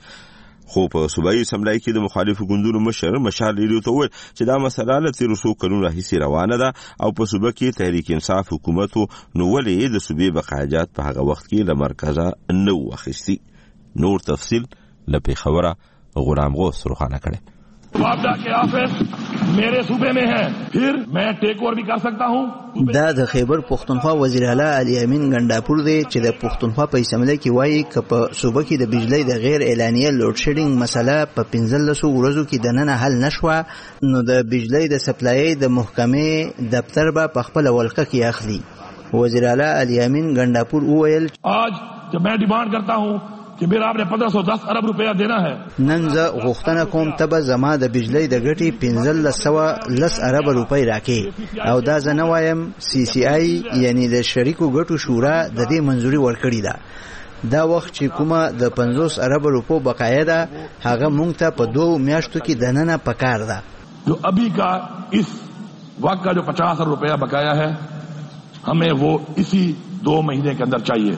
کړي خو په صوبایي اسمبلی کې د مخالفو ګوندونو مشر مشال ریډیو ته وویل چې دا مسله له تیرو څو کلونو راهیسې روانه ده او په صوبه کې تحریک انصاف حکومت نو ولې د صوبې بقایجات په هغه وخت کې له مرکزه نه واخیستي. نور تفصیل له پیښوره غلام غوث روخانه کړي. मुआवजा के ऑफिस मेरे सूबे में है फिर मैं टेक ओवर भी कर सकता हूँ. دا د خیبر پختونخوا وزیر اعلی علي امین ګنڈاپور دی چې د پختونخوا په اسمبلی کې وایي چې په صوبه کې د بجلی د غیر اعلانیه لوډ شیډینګ مسله په پنځلسو ورځو کې د نن حل نشوه نو د بجلی د سپلای د محکمې دفتر به په خپل ولقه کې اخلي. وزیر اعلی علي امین ګنڈاپور وویل आज जब मैं डिमांड करता हूँ कि मेरा आपने पंद्रह सौ दस अरब रुपया देना है نن زه غوښتنه کوم ته به زما د بجلی د ګټې پنځلس سوه لس ارب روپۍ راکې او دا زه نه وایم سی سی آی یعنی د شریکو ګټو شورا د دې منظوري ورکړې ده. دا وخت چې کومه د پنځوس ارب روپو بقایه ده هغه مونږ ته په دوه میاشتو کې دننه پکار ده. جو ابھی کا اس وقت کا جو پچاس ارب روپیہ بقایا ہے ہمیں وہ اسی دو مہینے کے اندر چاہیے.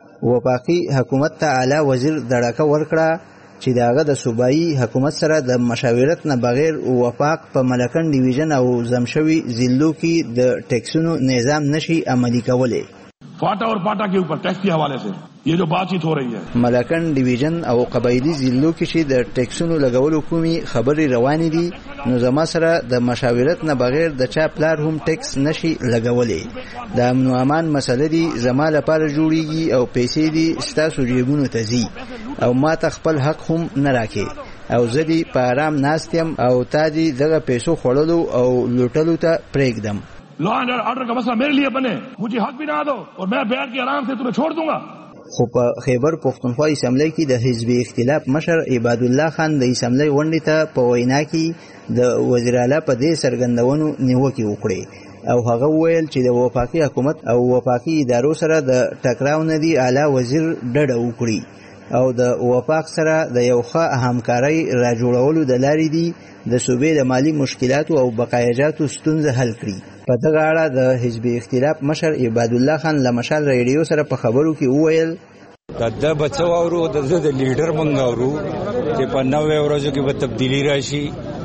وفاقي حکومت ته اعلی وزیر دړکه ورکړه چې داغه د صوبایي حکومت سره د مشاورت نه بغیر وفاق په ملکن ډیویژن او زمشوي ضلعو کې د ټیکسونو نظام نشي عملی کولای. فاٹا اور پاٹا کے اوپر ٹیکس کے حوالے سے یہ جو بات چیت ہو رہی ہے ملکن ډیویژن او قبایلی ضلعو کې چې د ټیکسونو لګولو کومي خبري روانې دي نو زما سره د مشاورت نه بغیر د چا پلار هم ټیکس نشي لګولای. د امن او امان مسله دي زما لپاره جوړیږي او پیسې دي ستاسو جیبونو ته ځي او ما ته خپل حق هم نه راکې او زه دي په آرام ناستم او تا دي دغه پیسو خوړلو او لوټلو ته پرېږدم. لا اینڈ آرڈر کا مسئلہ میرے لیے بنے مجھے حق بھی نہ دو اور میں بیٹھ کے آرام سے تمہیں چھوڑ دوں گا. خو په خیبر پختونخوا اسمبلی کې د حزب اختلاف مشر عباد الله خان د اسمبلی غونډې ته په وینا کې د وزیر اعلی په دې سرګندونو نیوکه وکړه او هغه ویل چې د وفاقي حکومت او وفاقي ادارو سره د ټکراو نه دی اعلی وزیر ډډه وکړي او د وفاق سره د یو ښه همکارۍ راجوړولو د لارې دی د صوبې د مالی مشکلاتو او بقایجاتو ستونزه حل کړي. په دغه اړه د حزب اختلاف مشر عباد الله خان له مشال ریډیو سره په خبرو کې وویل د بچو اورو د د لیډر مونږ اورو چې په نوې ورځو کې به تبدیلی راشي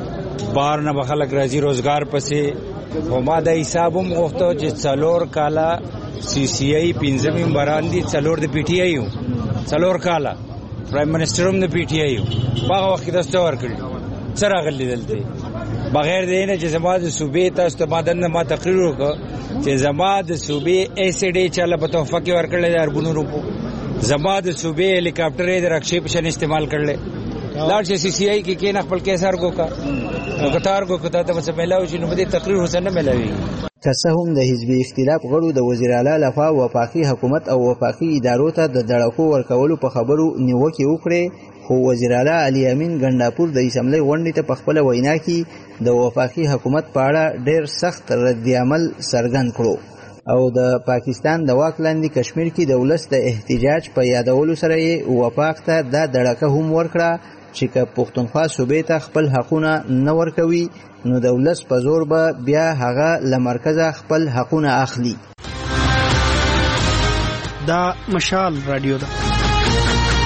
بار نه بخلک راځي روزګار پسې او ما د حسابم غوښتو چې څلور کاله سی سی آی پنځم ممبران دي څلور د پی ټی آی یو څلور کاله پرایم منسټر هم د پی ټی آی یو باغ وخت دسته ورکړي سره غلي دلته بغیر دینه چې زما د صوبې تاسو ته ما دنه ما تقریر وکړ چې زما د صوبې ایس ډي چاله په تحفه کې ورکړل د اربونو روپو زما د صوبې هلیکاپټر د رکشې په شان استعمال کړل لاړ شي سی سی آی کې کې نه خپل کیسار کو کا نو کتار کو کته ته څه ملاوي چې نو دې تقریر حسن ملاوي. که څه هم د حزب اختلاف غړو د وزیر اعلی لخوا وفاقي حکومت او وفاقي ادارو ته د دړکو ورکولو په خبرو نیوکه وکړي خو وزیر اعلی علي امین ګنڈاپور د اسمبلی غونډې ته په خپل وینا کې د وفاقي حکومت په اړه ډېر سخت رد عمل څرګند کړو او د پاکستان د واک لاندې کشمیر کې د ولس د احتجاج په یادولو سره یې وفاق ته دا دړکه هم ورکړه چې که پښتونخوا صوبې ته خپل حقونه نه ورکوي نو د ولس په زور به بیا هغه له مرکزه خپل حقونه اخلي. دا مشال رادیو ده.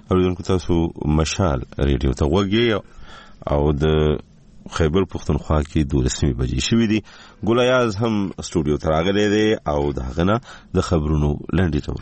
اوریدونکو تاسو مشال ریډیو ته وګورئ او د خیبر پختونخوا کې دولسمې بجې شوې دي. ګل ایاز هم سټوډیو ته راغلی دی او د هغه نه د خبرونو لنډیز اورو.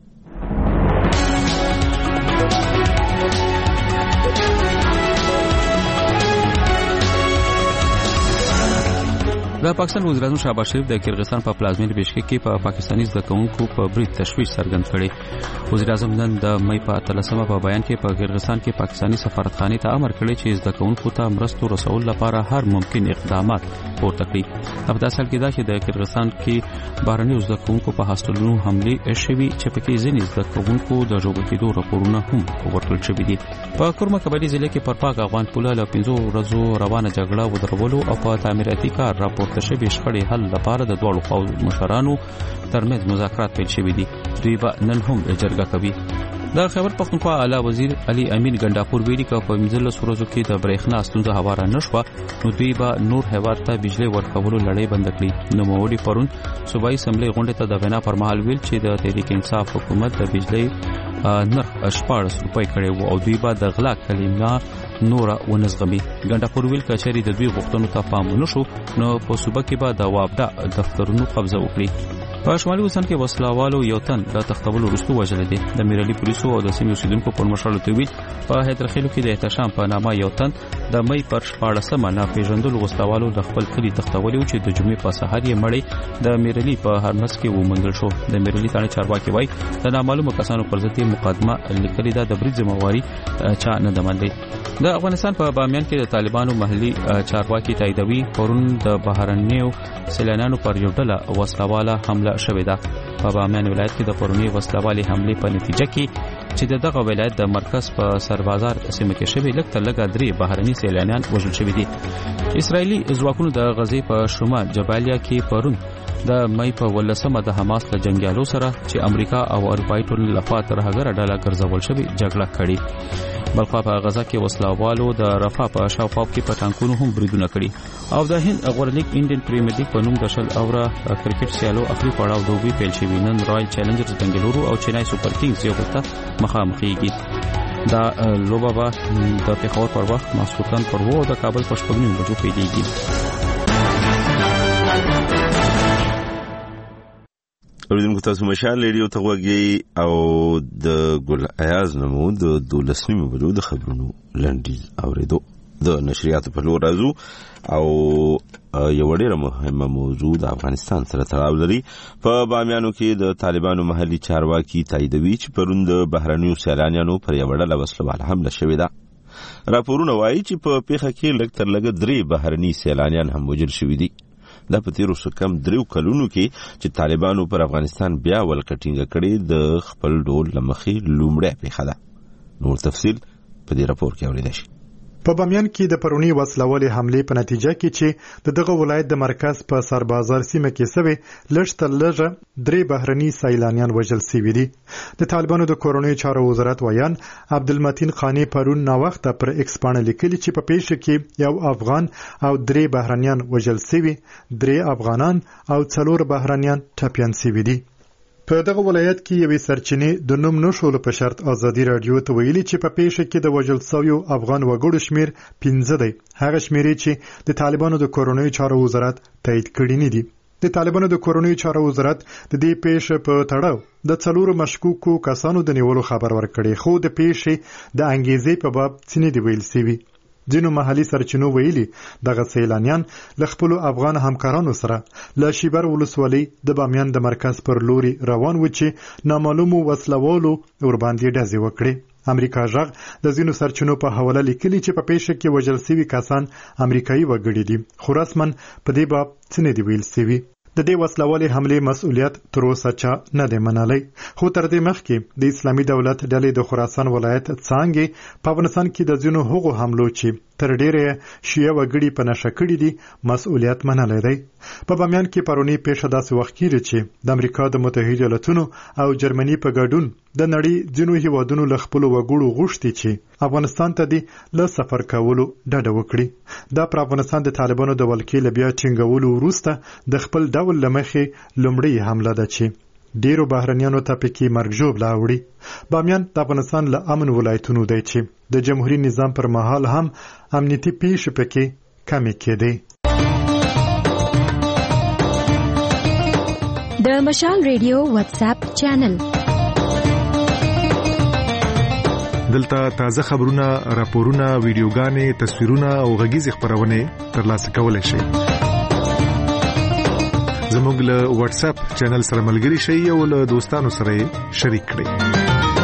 د پاکستان وزیر اعظم شهباز شریف د کرغستان په پلازمینه بشکک کې په پاکستاني زده کوونکو په برید تشویش څرګند کړي. وزیر اعظم نن د مې په اتلسمه په بیان کې په کرغستان کې پاکستاني سفارتخانه ته امر کړی چې زده کوونکو ته مرستو رسول لپاره هر ممکن اقدامات پورته کړي. په داسې حال کې دا چې د کرغستان کې بهرني زده کوونکو په هاستلونو حمله شوې چې پکې ځینې زده کوونکو د ژوبل کېدو راپورونه هم ورکړل شوي دي. په کورما قبایلی ضلع کې پر پاک افغان پوله له پنځو ورځو روانه جګړه ودرولو او په تعمیراتي کار راپور د شبي شخړې حل لپاره د دوه خواو مشرانو ترمنځ مذاکرات پیل شوي دي. دوی به نن هم جرګه کوي. د خیبر پختونخوا اعلی وزیر علي امین ګنداپور ویلي چې په منځله سورزو کې د برېښنا ستونزه هواره نشوه نو دوی به نور هیواد ته بجلی ورکولو لړۍ بند کړي. نو موړي پرون صوبایي اسمبلی غونډه ته د وینا پر مهال ویل چې د تحریک انصاف حکومت د بجلی نرخ شپاړس روپۍ کړی وو او دوی به د غلا کلمه نورا ونزغمي. ګنداپور ویل کچري د دوی غوښتنو ته پام ونشو نو په صوبه کې به د وابدا دفترونو قبضه وکړي. په شمالي وزن کې وسلوالو یو تن د تختولو وروسته وژل دي. د میرالي پولیسو او د سیمې اوسیدونکو پر مشرلو تویل په حیدرخیلو کې د احتشام په نامه یو تن د مې پر شپاړسمه ناپېژندلو وسلوالو د خپل کلي تختولي چې د جمعې په سحر یې مړی د میرالي په هرمز کې ومندل شو. د میرالي تانه چارواکي وای د نامعلومه کسانو پر ضد مقدمه لیکلې ده د برید ذمہواری چا نه دمنلې. د افغانستان په بامیان کې د طالبانو محلي چارواکي تاییدوي پرون د بهرنیو سیلانیانو پر یو ډله وسلواله حمله شوې ده. په بامیان ولایت کې د پرونی وسلوالې حملې په نتیجه کې چې دغه ولایت د مرکز په سربازار سیمه کې شوی لکه لګا درې بهرني سیلانیان وژل شوي دي. اسرایلی ځواکونو د غزې په شمال جبالیا کې پرون د مې په ولسمه د حماس له جنگیالو سره چې امریکا او اروپایي ټولنې لخوا تر هغه ډله ګرځول شوی جګړه کړې. بلخوا په غزا کې وسلوالو د رفح په شاوخوا کې په ټانکونو هم بریدونه کړي. او د هند غورلیګ انډین پریمیر لیګ په نوم د شل اوره کرکټ سیالو اخري پړاو دوبي پیل شوی. نن رائل چیلنجرز بنگلورو او چنای سپر کینګز یو بل ته مخامخېږي. دا لوبه به د پیښور پر وخت ماسکوتن پر وو او د کابل په شپږ بجو پیلېږي. اوریدونکو تاسو مشال ریډیو ته وګورئ او د ګل ایاز نمو د دولسمې بجو د خبرونو لنډیز اوریدو. د نشریاتو په لور راځو او یو ډېره مهمه موضوع د افغانستان سره تړاو لري. په بامیانو کې د طالبانو محلي چارواکي تاییدوي چې پرون د بهرنیو سیلانیانو پر یوه ډله وسلواله حمله شوې ده. راپورونه وایي چې په پیښه کې لږ تر لږه درې بهرني سیلانیان هم وژل شوي دي. دا په تیرو څه کم دریو کلونو کې چې طالبانو پر افغانستان بیا ولکټینګه کړې د خپل ډول لمخې لومړی پیښه ده. نور تفصیل په دې راپور کې اوریدل شي. په بامیان کې د پرونی وسلوالې حملې په نتیجه کې چې د دغه ولایت د مرکز په سربازار سیمه کې سوي لږ تر لږه درې بهرني سیلانیان وژل شوي دي. د طالبانو د کورنیو چارو وزارت ویان عبدالمتین خانی پرون نا وخت پر ایکس باندې لیکلي چې په پیښه کې یو افغان او درې بهرنیان وژل شوي، درې افغانان او څلور بهرنیان ټپیان شوي دي. په دغه ولایت کې یوې سرچینې د نوم نشولو په شرط ازادي رادیو ته ویلي چې په پیښه کې د وژل شویو افغان وګړو شمیر پنځه دی، هغه شمیرې چې د طالبانو د کورنیو چارو وزارت تایید کړي نه دي. د طالبانو د کورنیو چارو وزارت د دې پیښې په تړاو د څلورو مشکوکو کسانو د نیولو خبر ورکړي، خو د پیښې د انګیزې په باب څه نه دی ویل شوی. ځینو محلي سرچینو ویلي دغه سیلانیان له خپلو افغان همکارانو سره له شیبر ولسوالۍ د بامیان د مرکز پر لوري روان و چې نامعلومو وسلوالو ورباندې ډزې وکړې. امریکا ژغ د ځینو سرچینو په حواله لیکلي چې په پیښه کې وژل شوي کسان امریکایي وګړي دي، خو رسماً په دې باب څه نه دی ویل شوي. د دې وسلوالې حملې مسؤلیت تر اوسه چا نه دی منلی، خو تر دې مخکې د اسلامي دولت ډلې د خراسان ولایت څانګې په افغانستان کې د ځینو هغو حملو چې تر ډیره شیعه وګړي په نشه کړي دي مسؤلیت منلی دی. په بامیان کې پرونی پیښه داسې وخت کېږي چې د امریکا د متحده ایالاتونو او جرمني په ګډون د نړۍ ځینو هیوادونو له خپلو وګړو غوښتي چې افغانستان ته دې له سفر کولو ډډه وکړي. دا پر افغانستان د طالبانو د ولکې له بیا ټینګولو وروسته د خپل ډول له مخې لومړۍ حمله ده چې ډیرو بهرنیانو ته پکې مرګ ژوبله اوړي. بامیان د افغانستان له امن ولایتونو دی چې د جمهوریت نظام پر مهال هم امنیتي پیښې پکې کمې کېدې. د مشال ریډیو واتس اپ چینل دلته تازه خبرونه، راپورونه، ویډیوګانې، تصویرونه او غږیزې خبرونه ترلاسه کولای شئ. زموږ له واتس اپ چینل سره ملګري شئ او له دوستانو سره شریک کړئ.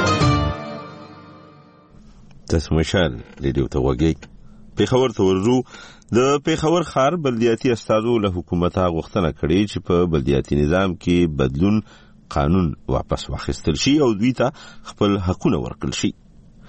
تاسو مشال ریډیو ته وګورئ. پیښور ته ورځو. د پیښور ښار بلدیاتي استازو له حکومت غوښتنه کړې چې په بلدیاتي نظام کې بدلون قانون واپس واخیستل شي او دوی ته خپل حقونه ورکړل شي.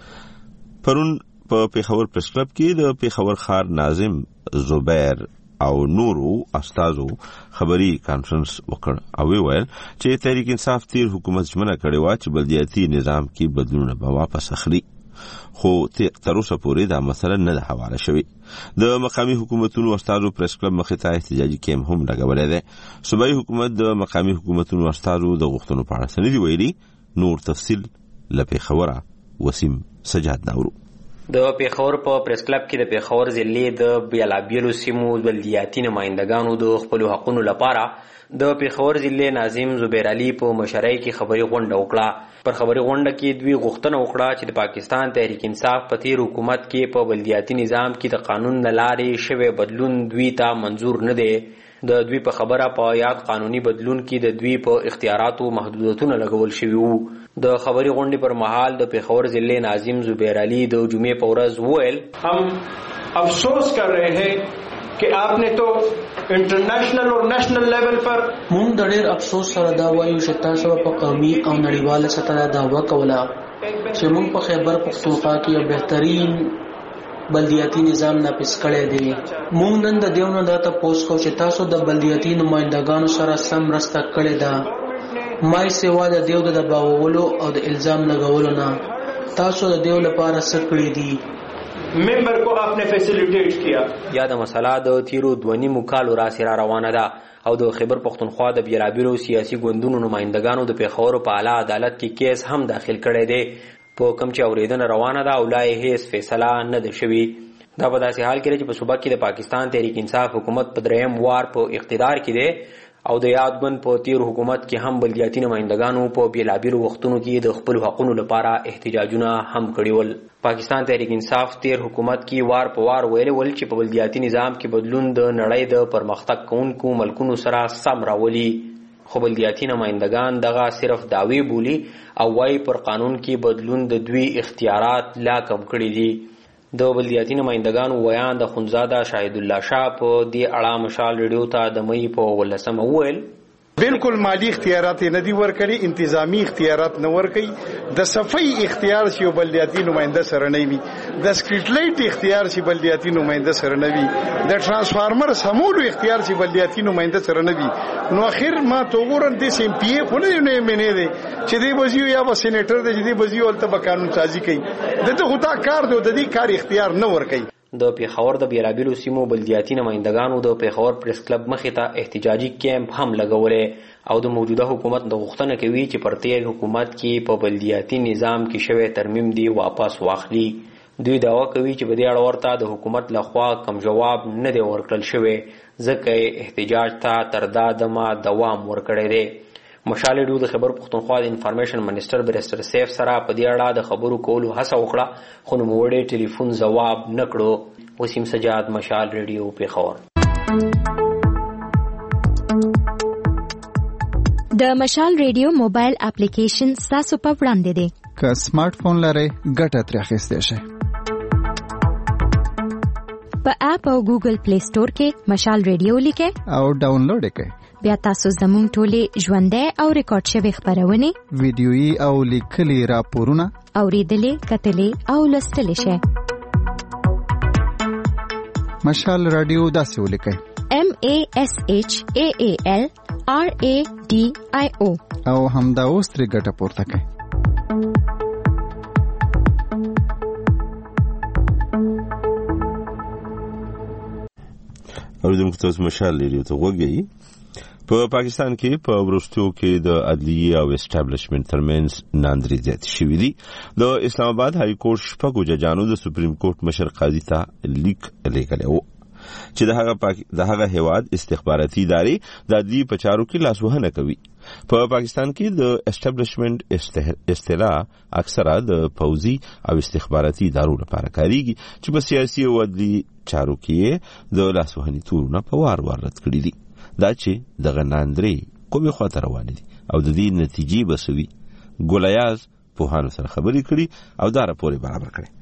پرون په پیښور پریس کلب کې د پیښور ښار ناظم زبیر او نورو استازو خبري کانفرنس وکړ او ویل چې تحریک انصاف تیر حکومت ژمنه کړې و چې بلدیاتي نظام کې بدلون به واپس اخلي، خو تر اوسه پورې دا مسله نه ده حواله شوې. د مقامي حکومتونو استازو پریس کلب مخې ته احتجاجي کیمپ هم لګولی دی. صوبایي حکومت د مقامي حکومتونو استازو د غوښتنو په اړه څه نه دي ویلي. نور تفصیل له پیښوره وسیم سجاد ناورو. د پیښور په پریس کلب کې د پیښور ضلع د بیلابیلو سیمو بلدیاتي نمائندګانو د خپل حقوقو لپاره د پیښور ضلع ناظم زبیر علي په مشرۍ کې خبري غونډه وکړه. پر خبري غونډه کې دوی غوښتنه وکړه چې د پاکستان تحریک انصاف په تیر حکومت کې په بلدیاتي نظام کې د قانون نه لارې شوی بدلون دوی ته منظور نه دی. د دوی په خبره په یاد قانوني بدلون کې د دوی په اختیاراتو محدودیتونه لګول شوي وو. د خبري غونډې پر مهال د پیښور ضلع ناظم زبیر علي د جمعې په ورځ وویل हम अफसोस कर रहे हैं कि आपने तो इंटरनेशनल और नेशनल लेवल पर مونږ د ډېر افسوس سره دا وایو چې تاسو په قومي او نړیواله سطح دعوا کوله چې مونږ په خیبر پختونخوا کې یو بهترین بلدیاتي نظام نافذ کړی دی. مونږ نن د دیو نه دا تپوس کوو چې تاسو د بلدیاتي نمائندګانو سره سم مرسته کړې ده. مای سیوا د دیو د دباولو او د الزام لګولو نه تاسو د دیو لپاره څه کړی دي؟ ممبر کو اپنے فیسیلیټیټ کیا. یا د مسله د تیرو دوه نیمو کالو راسې را روانه ده او د خیبر پختونخوا د بیلابیلو سیاسي ګوندونو نمائندګانو د پیښور په اعلی عدالت کې کیس هم داخل کړی دی، په کوم چې اوریدنه روانه ده او لا یې هیڅ فیصله نه ده شوې. دا په داسې حال کې چې په صوبه کې د پاکستان تحریک انصاف حکومت په دریم وار په اقتدار کې دی او د یادګوند په تیر حکومت کې هم بلدیاتي نمائندګانو په بیلابیلو وختونو کې د خپل حقوقو لپاره احتجاجونه هم کړي ول. پاکستان تحریک انصاف تیر حکومت کې وار په وار ویلي ول چې په بلدیاتي نظام کې بدلون د نړۍ د پرمختګ کوونکو ملکونو سره سم راولي، خو بلدیاتي نمائندګان دغه صرف دعوی بولی او وايي پر قانون کې بدلون د دوی اختیارات لا کم کړي دي. د بلدیاتي نمائندګانو ویان د خونزاده شاهد الله شاه په دې اړه مشال ریډیو ته د مې په ولسمه وویل بالکل مالی اختیارات نه دي ورکړي، انتظامی اختیارات نه ورکړي، د صفای اختیار چې بلدیاتي نماینده سره نه وي، د سټریټ لایټ اختیار چې بلدیاتي نماینده سره نه وي، د ترانسفارمر سمولو اختیار چې بلدیاتي نماینده سره نه وي. نو اخر ما تو ګورم د سیم پی ای خو نه نه منې دي چې دی بزیو یا به سېنیټر دی چې دی بزیو الته به قانون سازي کوي. دته خو تا کار دی د دې کار اختیار نه ورکړي. د پیښور د بیلابیلو سیمو بلدیاتي نمائندګانو د پیښور پریس کلب مخې ته احتجاجي کیمپ هم لګولې او د موجوده حکومت د غوښتنه کوي چې پر تیر حکومت کې په بلدیاتي نظام کې شوی ترمیم دی واپس واخلي. دوی دعوا کوي چې په دې اړه ورته د حکومت لخوا کم جواب نه دی ورکړل شوی، ځکه احتجاج ته تر دا دمه دوام ورکړی دی. مشال ریډیو د خیبر پختونخوا د انفارمیشن منسٹر بیرسټر سیف سره په دې اړه د خبرو کولو هڅه وکړه خو نوموړی ټلیفون ځواب نه کړو. وسیم سجاد، مشال ریډیو، پیښور. د مشال ریډیو موبایل اپلیکیشن تاسو په وړاندې دی. که سمارټ فون لرئ ګټه ترې اخیستی شئ. په اپ او ګوګل پلی سٹور کې مشال ریډیو لیکئ او ډاونلوډ یې کړئ. بیا تاسو زموږ ټولې ژوندۍ او ریکارډ شوې خپرونې، ویډیويي او لیکلي راپورونه اوریدلې، کتلې او لوستلې شئ. مشال رادیو داسې ولیکئ: M A S H A A L R A D I O او همدا اوس ترې ګټه پورته کړئ. اوریدونکو تاسو مشال ریډیو ته وګورئ. په پاکستان کې په وروستیو کې د عدلیې او اسټابلیشمنت ترمنځ ناندري زیات شوي دي. د اسلام آباد های کورټ شپږو ججانو د سپریم کورټ مشر قاضي ته لیک لیکلی و چې د هغه پاک... د هغه هیواد استخباراتي ادارې د عدلیې په چارو کې لاسوهنه کوي. په پا پاکستان کې د اسټابلیشمنت اصطلاح اکثره د پوځي او استخباراتي ادارو لپاره کاریږي چې په سیاسي او عدلي چارو کې د لاسوهنې تورونه په وار وار رد کړي دي. دا چې دغه ناندرې کومې خواته روانې دي او د دې نتیجې به څه وي، ګولیاز پوهانو سره خبرې کړي او دا راپور برابر کړي.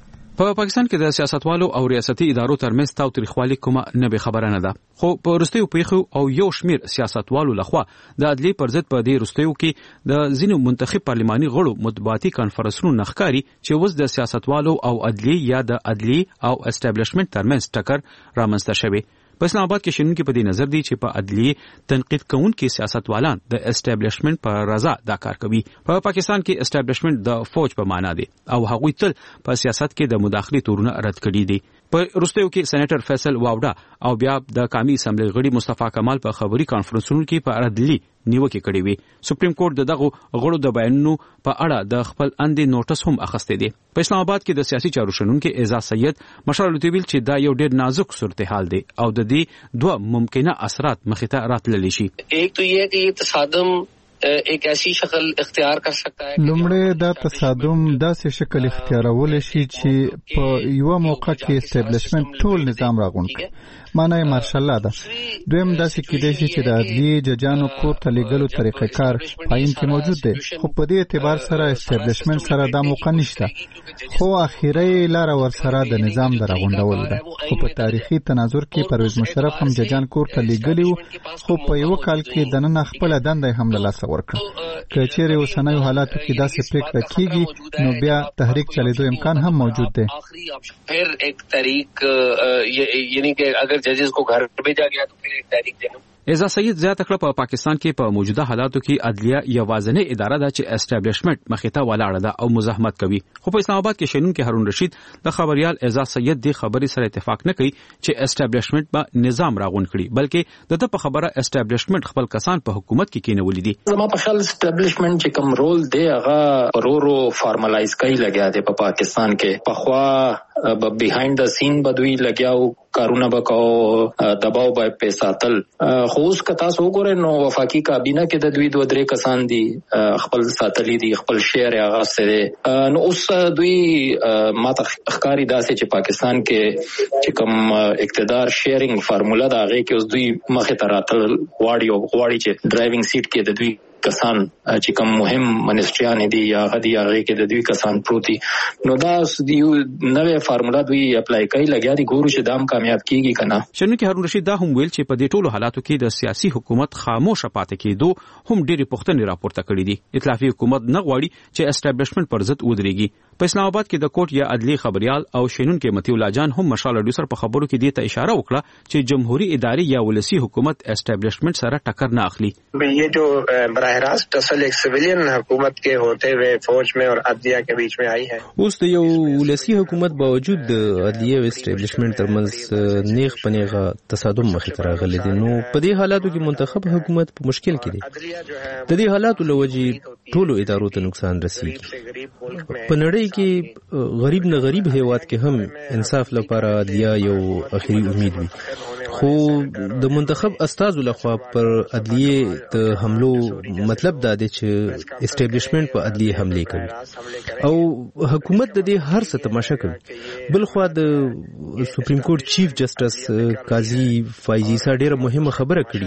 په پاکستان کې د سیاستوالو او ریاستي ادارو ترمنځ تاوتریخوالي کومه نه به خبره نه ده، خو په وروستیو پیښو او یو شمیر سیاستوالو لخوا د عدلیې پر ضد په دې وروستیو کې د ځینو منتخب پارلماني غړو مطبوعاتي کانفرنسونو نښکاري چې اوس د سیاستوالو او عدلیې یا د عدلیې او اسټابلیشمنت ترمنځ ټکر رامنځته شوی. په اسلام آباد کې شنونکي په دې نظر دي چې په عدلیې تنقید کوونکي سیاستوالان د اسټابلیشمنت پر رضا دا کار کوي. په پاکستان کې اسټابلیشمنت د فوج په معنا دی او هغوی تل په سیاست کې د مداخلې تورونه رد کړي دي. په وروستیو کې سېنیټر فیصل واوډا او بیا د قومي اسمبلی غړي مصطفی کمال په خبري کانفرنسونو کې په عدلي نیوکه کړې وي. سپریم کورټ دغه غړو د بیانونو په اړه د خپل اندې نوټس هم اخیسته دي. په اسلام آباد کې د سیاسي چارو شنونکو اعزاز سید مشال ویل چې دا یو ډېر نازک صورتحال دی او د دې دوه ممکنه اثرات مخې ته راتللی شي. ایک تو یہ کہ یہ تصادم ایک ایسی شکل اختیار کر سکتا ہے. لومړی دا تصادم داسې شکل اختیارول شي چې په یو موقع کې اسټابلیشمنت ټول نظام راغونډ کړي، معنی مارشل لا ده. دویم داسې کېدای شي چې د عدلیې ججانو کور ته لیږلو طریقې کار پاین کې موجود دی، خو په دې اعتبار سره اسټابلیشمنت سره دا موقع نشته، خو اخیری لاره ورسره د نظام د راغونډول ده. خو په تاریخي تناظر کې پرویز مشرف هم ججان کور ته لیږلي وو، خو په یو کال کې دننه خپله دنده هم له لاسه ورکړه. که چیرې اوسنیو حالاتو کې داسې پریکړه کېږي نو بیا تحریک چلېدو امکان هم موجود دی. پھر ایک تحریک یعنی کہ اگر ججز کو گھر بھیجا گیا تو پھر ایک تحریک دینا. اعزاز سید زیاته کړه په پاکستان کې په موجوده حالاتو کې عدلیه یوازینی اداره ده چې اسټابلیشمنت مخې ته ولاړه ده او مزاحمت کوي. خو په اسلام آباد کې شنونکي هارون رشید د خبريال اعزاز سید د خبري سره اتفاق نه کوي چې اسټابلیشمنت به نظام راغون کړي، بلکې د ته په خبره اسټابلیشمنت خپل کسان په حکومت کې کېنولې دي. زما په خیال اسټابلیشمنت چې کوم رول دی هغه رورو فارملایز کوي لګیا دی په پاکستان کې. په خوا به بیهایند د سین بدوی لګیاو کارونه وکاو دباو به پیساتل. خو اوس که تاسو وګورئ نو وفاقي کابینه کې د دوی دوه درې کسان دي خپل ساتلي دي، خپل شعر یې اغوستی دی. نو اوس دوی ماته ښکاري داسې چې پاکستان کې چې کوم اقتدار شیرینګ فارموله ده هغې کې اوس دوی مخې ته راتل غواړي او غواړي چې ډرایوینګ سیټ کې د دوی کسان چې کوم مهم منسټریان دي یا غدي هغه کې د دوی کسان پروتي. نو دا یو نوې فارموله دوی اپلای کوي لګیا دي، ګورو چې دام کامیاب کیږي کنه. شنونکي هارون رشید دا هم ویل چې په دې ټولو حالاتو کې د سیاسي حکومت خاموش پاتې کېدو هم ډېری پوښتنې راپورته کړې دي. ائتلافي حکومت نه غواړي چې اسټابلیشمنت پر ضد ودرېږي. په اسلام آباد کې د کوټ یا عدلی خبريال او شنونکي متي الله جان هم مشال ډیوسر په خبرو کې دې ته اشاره وکړه چې جمهوریت ادارې یا ولسی حکومت اسټابلیشمنت سره ټکر نه اخلي. یہ جو براہ راست اصل ایک سویلین حکومت کے ہوتے ہوئے فوج میں اور عدلیہ کے بیچ میں آئی ہے. اوس د یو ولسی حکومت باوجود د عدلیه او اسټابلیشمنت ترمنځ نیغ پنیغه تصادم مخې ته راغلی دی. نو په دې حالاتو کې منتخب حکومت په مشکل کې دی. د دې حالاتو له وجې ټولو ادارو ته نقصان رسیږي. په نړۍ کې غریب نه غریب هیواد کې هم انصاف لپاره عدلیه یو اخري امید وي، خو د منتخب استازو لخوا پر عدلیه د حملو مطلب دا دی چې اسټابلیشمنت په عدلیه حمله کوي او حکومت د دې هر څه تماشا کوي. بل خو د سپریم کورټ چیف جسټس قاضي فایزي سره ډیره مهمه خبره کړې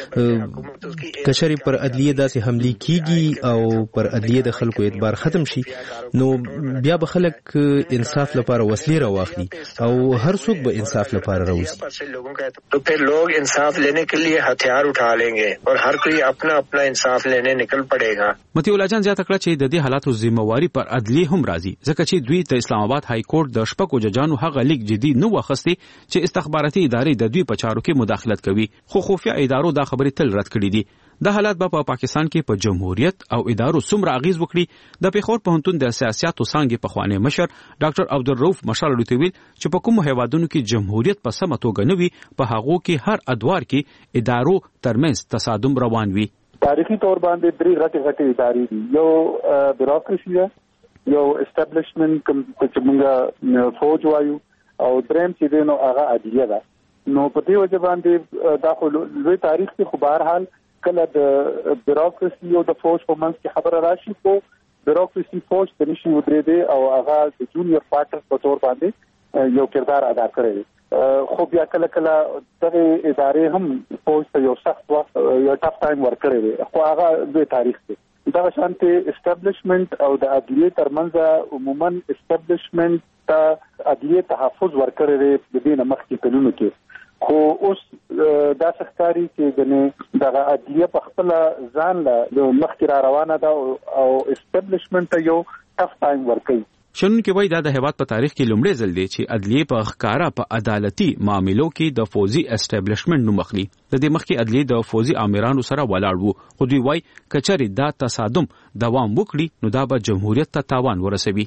ده. کشري پر عدلیه داسې حمله کیږي او پر عدلیه د خلکو اعتبار ختم شي نو بیا به خلک انصاف لپاره وسلې راواخلي او هر څوک به انصاف لپاره راوځي. تو پھر لوگ انصاف لینے کے لیے ہتھیار اٹھا لیں گے اور ہر کوئی اپنا اپنا انصاف لینے نکل پڑے گا. متي الله جان زیاته کړه چې د دې حالاتو ذمہواری پر عدلیه هم راځي، ځکه چې دوی د اسلام آباد های کورټ د شپږو ججانو هغه لیک جدي نه واخستي چې استخباراتي ادارې د دوی په چارو کې مداخلت کوي، خو خفیه ادارو دا خبرې تل رد کړې دي. د حالات په پا پاکستان کې په پا جمهوریت او ادارو څومره اغیز وکړي د پیښور پوهنتون د سیاستو څانګې په خوانی مشر ډاکټر عبدالرؤف مشال لوتویل چې په کوم هیوادونو کې جمهوریت په سمه توګه نه وي په هغو کې هر ادوار کې ادارو ترمنځ تصادم روان وي. تاریخي تور باندې درې غټي غټي ادارې دي. یو بیوروکراسي ده، یو اسټابلیشمنت چې موږ فوج وایو، او دریم چې دی نو هغه عدلیه ده. نو په دې وجه باندې دا خو لوی تاریخ کې خو به هر حال کله د بیوروکراسي او د فوج په منځ کې خبره راشي، خو بیوروکراسي فوج ته نشي ودرېدی او هغه د جونیور پارټنر په تور باندې یو کردار ادا کړی. خو بیا کله کله دغه ادارې هم فوج ته یو سخت وخت یو ټاف ټایم ورکړی دی، خو هغه لوی تاریخ دی. دغه شانتي اسټابلیشمنت او د عدلیې ترمنځ عموما اسټابلیشمنت ته عدلیې تحفظ ورکړی دی د دې نه مخکې کلونو کې، خو اوس دا ښکاري چې د دغه عدلیه په خپل ځان له مخکې را روانه ده او اسټابلیشمنت ته یو ټاف ټایم ورکوي. شنونکي وایي دا د هیواد په تاریخ کې لومړی ځل دی چې عدلیې په ښکارا په عدالتي معاملو کې د فوزي اسټابلیشمنت نوم اخلي. د دې مخکې عدلیې د فوزي آمرانو سره ولاړ وو، خو دوی وایي کچري دا تصادم دوام وکړي نو دا به جمهوریت ته تاوان ورسوي.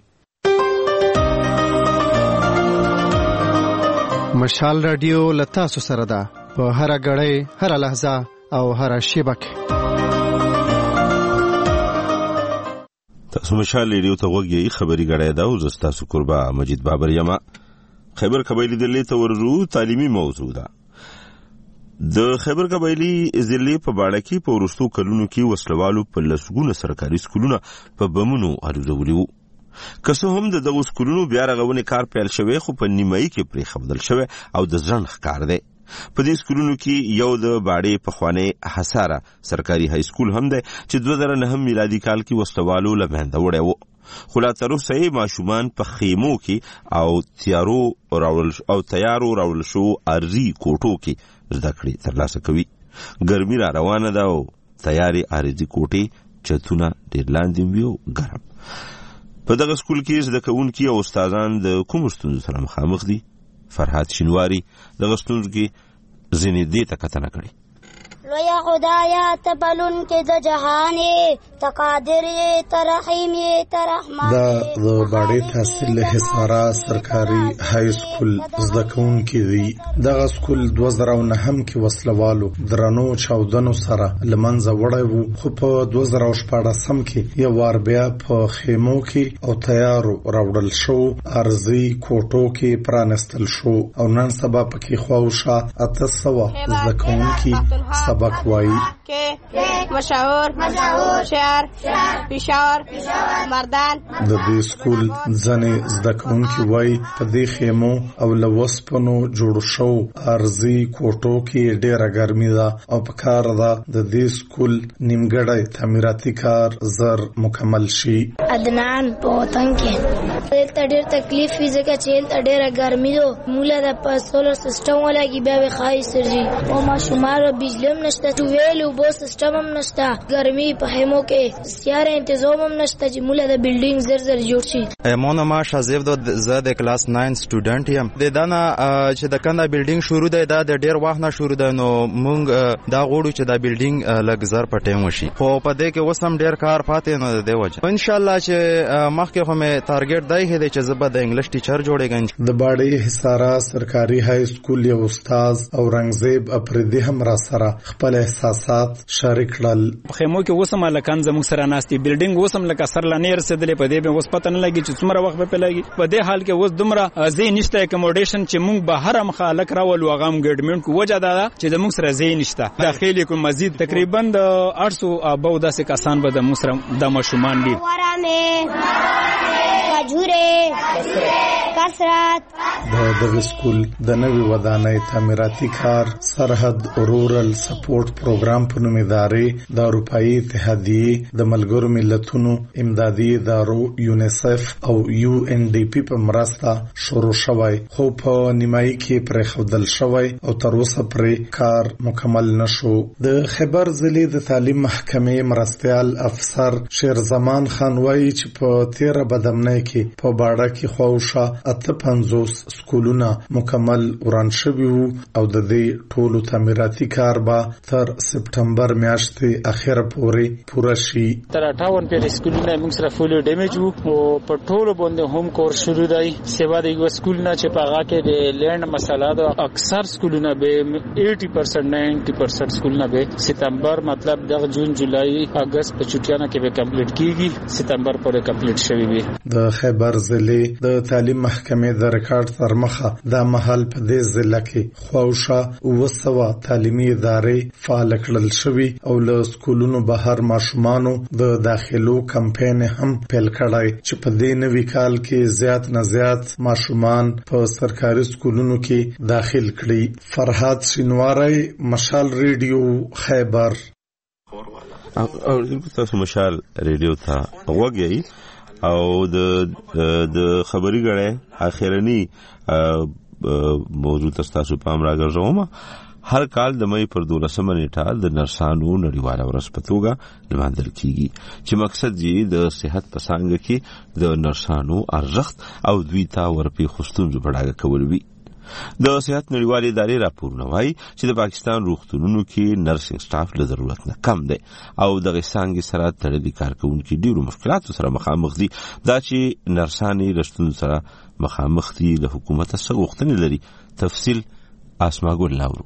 مشال رادیو لتاسو سره ده په هر غړې هر لحظه او هر شیبه کې. تاسو مشال ریډیو ته وګورئ، خبري غړې دا او زستا سکربا مجید بابر یما. خیبر قبایلی دلی ته ورزو تعلیمي موضوع ده. د خیبر قبایلی ضلع په باړه کې په ورستو کلونو کې وسلوالو په لسګونه سرکاري سکولونه په بمونو الوزولي وو. که څه هم د دغو سکولونو بیا رغونې کار پیل شوی، خو په نیمایي کې پرې ښودل شوی او د ځنډ ښکار دی. په دې سکولونو کې یو د باړې پخوانی حصاره سرکاري های سکول هم دی چې دوه زره نهم میلادي کال کې وسلوالو له منځه وړی و، خو لا تر اوسه یې ماشومان په خیمو کې او تیارو راوړل او تیارو راوړل شو ارزي کوټو کې زده کړې ترلاسه کوي. ګرمي را روانه ده او تیارې ارزي کوټې چتونه ډېر لاندې وي او ګرم. په دغه سکول کې زده کوونکي او استادان د کومو ستونزو سره مخامخ دي؟ فرحات شینواری دغه ستونزو کې ځینې دې ته کتنه کړې. لویا خدایا ته بلونکې د جهان یې، ته قادر یې، ته رحیم یې، ته رحمان یې. دا د باړې تحصیل له حصاره سرکاري های سکول زده کوونکي دي. دغه سکول دوه زره نهم کې وسلوالو درنو چاودنو سره له منځه وړی وو، خو په دوه زره شپاړسم کې یو وار بیا په خیمو کې او تیارو راوړل شو ارزي کوټو کې پرانستل شو او نن سبا پکې خواوشا اته سوه زده کوونکي سبق وایي. مشهور شعر پېښور مردان. د دې سکول ځنې زده کوونکي وایي په دې خیمو او له وسپنو جوړ شو ارزي کوټو کې ډېره ګرمي ده او په کار ده د دې سکول نیمګړی تعمیراتي کار زر مکمل شي. عدنان په وطن کې دلته ډېر تکلیف وي ځکه چې دلته ډېره ګرمي ده، موږ د په سولر سیسټم ولګي بیا به ښایي سرجي او ماشومان بجلی هم نشته، ټویل اوبو سیسټم هم نشته، ګرمي په خیمو کې سیاره تنظیم هم نشته چې موږ د بلډینګ زر زر جوړ شي. ما نوم شازیف ده، زه د کلاس نو سټوډنټ یم. د دا نه چې د کنده بلډینګ شروع دی دا د ډیر وخت نه شروع دی، نو موږ دا غواړو چې دا بلډینګ لږ زر په ټیم وشي، خو په دې کې اوس هم ډیر کار پاتې نه دی وجه. ان شاء الله چې مخکې خو مې ټارګټ دی دی چې زه به د انګلیش ټیچر جوړېږم. د باړې حصاره سرکاري های سکول یو استاد او رنگزیب اپریدي هم را سره خپل احساسات شریک کړل. خیمو کې اوس هم لکان زموږ سره ناستي، بلډینګ اوس هم لکه سر لنی رسیدلې، په دې به اوس پته نه لګي چې څومره وخت به لګي. په دې حال کې اوس دومره ځای نشته اکوموډیشن چې موږ به هر مخه الک راولو هغه ګډمنټ کو وجه ده چې زموږ سره ځای نشته. داخلي کوم مزید تقریبا د آठ سو ابو داسې کسان به د موږ د مشومان دي. کثرت د دغه سکول د نوي ودانۍ تعمیراتي کار سرحد رورل سپورټ پروګرام په نوم ادارې د اروپאי اتحادیې د ملګرو ملتونو امدادي ادارو یونیسف او یو ان ډي پی په مرسته شروع شوی، خو په نیمایي کې پرې خودل شوی او تر اوسه پرې کار مکمل نشو. د خیبر ضلع د تعلیم محکمې مرستيال افسر شیر زمان خان وایي چې په تیره بدمنۍ کې په باړه کې خواوشا اته پنځوس سکولونه مکمل وران شوي وو او د دې ټولو تعمیراتي کار به تر سپټمبر میاشتې اخره پورې پوره شي. تر اټاون پیل سکولونه موږ سره فول ډیمیج وو او په ټولو باندې هوم کورس شروع دی. سیوا د یو سکول نه چې په هغه کې د لینډ مسله ده، اکثر سکولونه به eighty percent ninety percent سکولونه به سپتمبر مطلب د جون جولای اگست په چټیانه کې به کمپلیټ کیږي، سپتمبر پورې کمپلیټ شوی وي. د خیبر ضلع د تعلیم محکمې د ریکارډ تر مخه د محل په دې ضلع کې خواوشا وسوه تعلیمي ادارې فعال کړل شوی او له سکولونو بهر ماشومانو د داخلو کمپاین هم پیل کړای چې په دې نوي کال کې زیات نه زیات ماشومان په سرکاري سکولونو کې داخل کړي. فرحات شینواری، مشال ریډیو، خیبر. او تاسو مشال ریډیو ته وګورئ او د د خبري غړې اخیرنی موضوع تاسو په امر راغورم. هر کال د مې پر دولسمه نیټه د نرسانو نړیواله ورځ په توګه لمانځل کیږي چې مقصد یې د صحت په څانګه کې د نرسانو ارزښت او دوی ته ورپی خوستونزو بډاګه کول وی. د صحت نړیوالې ادارې راپورونه وایي چې د پاکستان روغتونونو کې نرسنګ سټاف له ضرورت نه کم دی او دغه څانګې سره تړلي کارکونکي ډیرو مشکلاتو سره مخامخ دي. دا چې نرسانې له ستونزو سره مخامخ دي له حکومت څخه غوښتنې لري. تفصیل اسما ګل لاورو.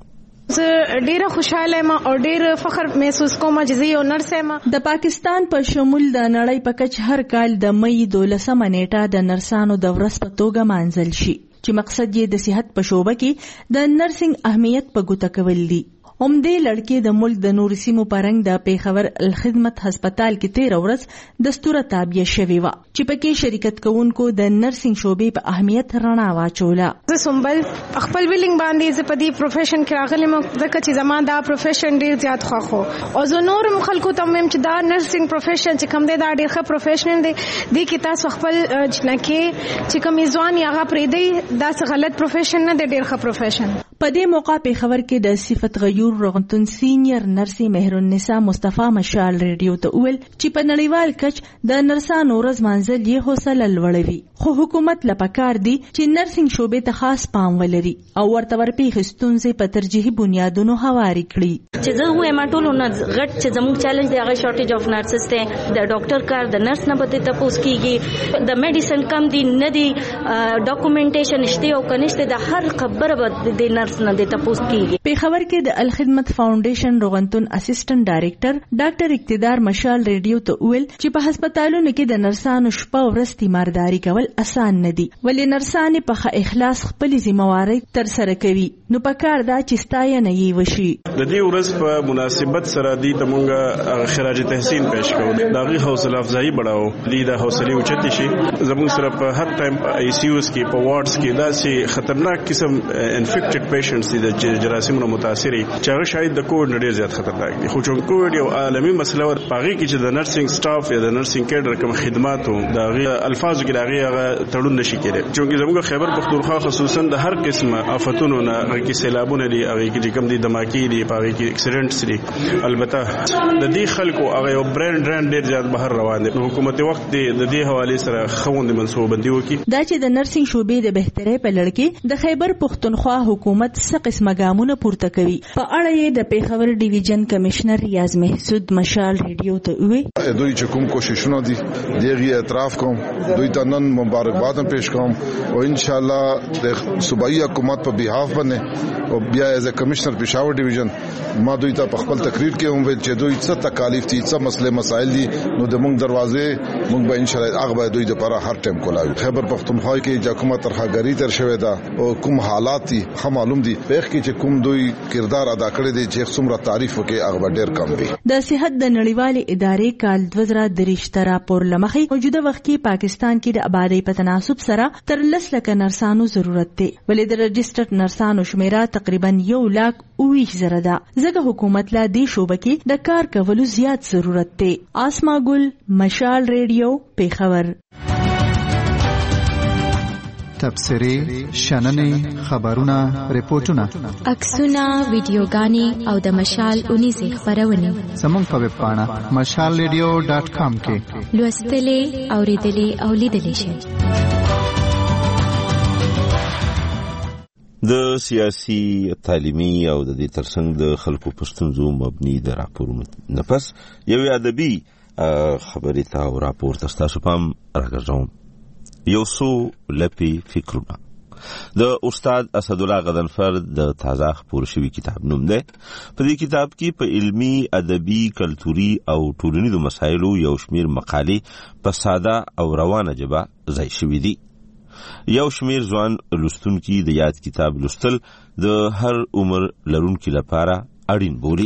زه ډیره خوشاله یم او ډیر فخر محسوس کوم چې زه یو نرس یم. د پاکستان په شمول د نړۍ په کچ هر کال د مې دولسمه نیټه د نرسانو د ورځ په توګه مانځل شي چې مقصد یې د صحت په شوبه کې د نرسنګ اهمیت په ګوته کول دي. هم دې لړکې د ملک د نور سیمو پرنګ د پیښور الخدمت هسپتال کې تیر ورځ دستوره تابع شوی و چې پکې شرکت کوونکو د نرسنګ شوبې په اهمیت رڼا واچوله. زه سنبل خپل ویلینګ باندې زه په دې پروفیشن کې راغلم ځکه چې زما دا پروفیشن ډیر زیات خوښو او زه نور خلکو ته هم چې دا نرسنګ پروفیشن چې کوم دی دا ډیر ښه پروفیشن دی. دې کې تاسو خپل جنکه چې کوم ځوان یا غا پرې دی دا څه غلط پروفیشن نه دی، ډیر ښه پروفیشن. په دې موقع پیښور کې د صفت غیور روغتون سینیئر نرسي مهرالنساء مصطفی مشال ریډیو ته ویل چې په نړیوال کچ د نرسانو ورځ مانځل یې حوصله لوړوي، خو حکومت لپاره دی چې نرسنګ شوبې ته خاص پام ولري او ورته ورپېښې ستونزې په ترجیحي بنیادونو هواري کړي. چې زه وایم ټولو نه غټ چې زموږ چیلنج دی هغه شارټیج اف نرسز دی. د ډاکټر کار د نرس نه پته تاسو کیږي، د میډیسن کم دی نه دی، ډاکومنټیشن شته او کنيشته د هر خبره د نرس نه دی تاسو کیږي. پیښور کې د الخدمت فاونډیشن روغتون اسسټنټ ډایریکټر ډاکټر اقتدار مشال ریډیو ته ویل چې په هسپتالونو کې د نرسانو شپه ورځ تیمارداري کول اسان نه دي، ولې نرسانې په ښه اخلاص خپل ذمہواری تر سره کوي. نو پکار دا چې ستاینه یې وشي. د دې ورځ په مناسبت سره دی ته مونږه خراج تحسین پېښ کوو، دا غي حوصله افزایی بڑاو دي، د حوصله اوچتې شي. زموږ سره په هر ټایم په آی سی یوز کې په وارډز کې دا سي خطرناک قسم انفیکټډ پیشنټس دي د جراثیمونو متاثري چې هغه شاید د کووډ ډیر زیات خطرناک دي. خو چې کووډ یو عالمي مسله ور پاږي کې چې د نرسنګ سټاف یا د نرسنګ کیډر کوم خدماتو دا غي الفاظ کې راغي هغه تړون نشي کېدای. چې زموږ خیبر پختونخوا خصوصا د هر قسمه آفتونو نه هغه سیلابونه دي، هغه کې کوم دي دماکي دي، هغه کې اکسیډنټس دي. البته د دې خلکو هغه یو برند ران ډیر زیات بهر روان دي. حکومت وخت دی د دې حواله سره خوند منسوبندي وکي. دا چې د نرسنګ شوبې د بهترۍ په لړ کې د خیبر پختونخوا حکومت څه قسمه ګامونه پورته کوي په اړه یې د پیښور ډیویژن کمشنر ریاض محسود مشال ریډیو ته وی. دوی چې کوم کوششونه دي دغه اعتراف کوم، دوی ته نن مبارکباد پېښ کوم او ان شاء الله د صوبایي حکومت په بیهاف باندې او بیا از کمشنر پیښور ډیویژن ما دوی ته په خپل تقریر کې هم ویل چې دوی څه تکالیف دي، څه مسلې مسائل دي، نو د موږ دروازې موږ به ان شاء الله هغه دوی لپاره هر ټیم کولاوي. خیبر پختونخوا کې چې حکومت ترخاګری تر شوی دا او کوم حالات دي هم معلوم دي، په کې چې کوم دوی کردار ادا کړی دي چې څومره تعریف وکي هغه ډیر کم وي. د صحت د نړیوالې ادارې کال دوه زره درې راپور لمخې موجوده وخت کې پاکستان کې د آبادی په تناسب سره تر لس لکه نرسانو ضرورت دی، ولې د رجسټرډ نرسانو شمیره تقریبا یو لاک اوویش زره ده. ځکه حکومت لا دې شوبه کې د کار کولو زیات ضرورت دی. آسما ګل، مشال ریډیو، پیښور. تبصرې، شننې، خبرونه، ریپورتونه، عکسونه، ویډیوګانې او د مشال اونیزې خبرونه زموږ په ویب پاڼه مشال ریډیو ډاټ کام کې لوستلې، اوریدلې او لیدلې شئ. د سیاسي تعلیمي او د دې ترڅنګ د خلکو په ستونزو مبني د راپورونو نه پس یو ادبي خبرې ته او راپور ته ستاسو پام راګرځوم. یو څو لپی فکرونه د استاد اسدالله غضنفر د تازه خپور شوی کتاب نوم دی. په دې کتاب کې په علمي، ادبي، کلتوري او ټولنیزو مسایلو یو شمیر مقالې په ساده او روانه ژبه ځای شوي دي. یو شمیر ځوان لوستونکي د یاد کتاب لوستل د هر عمر لرونکي لپاره اړین بولي.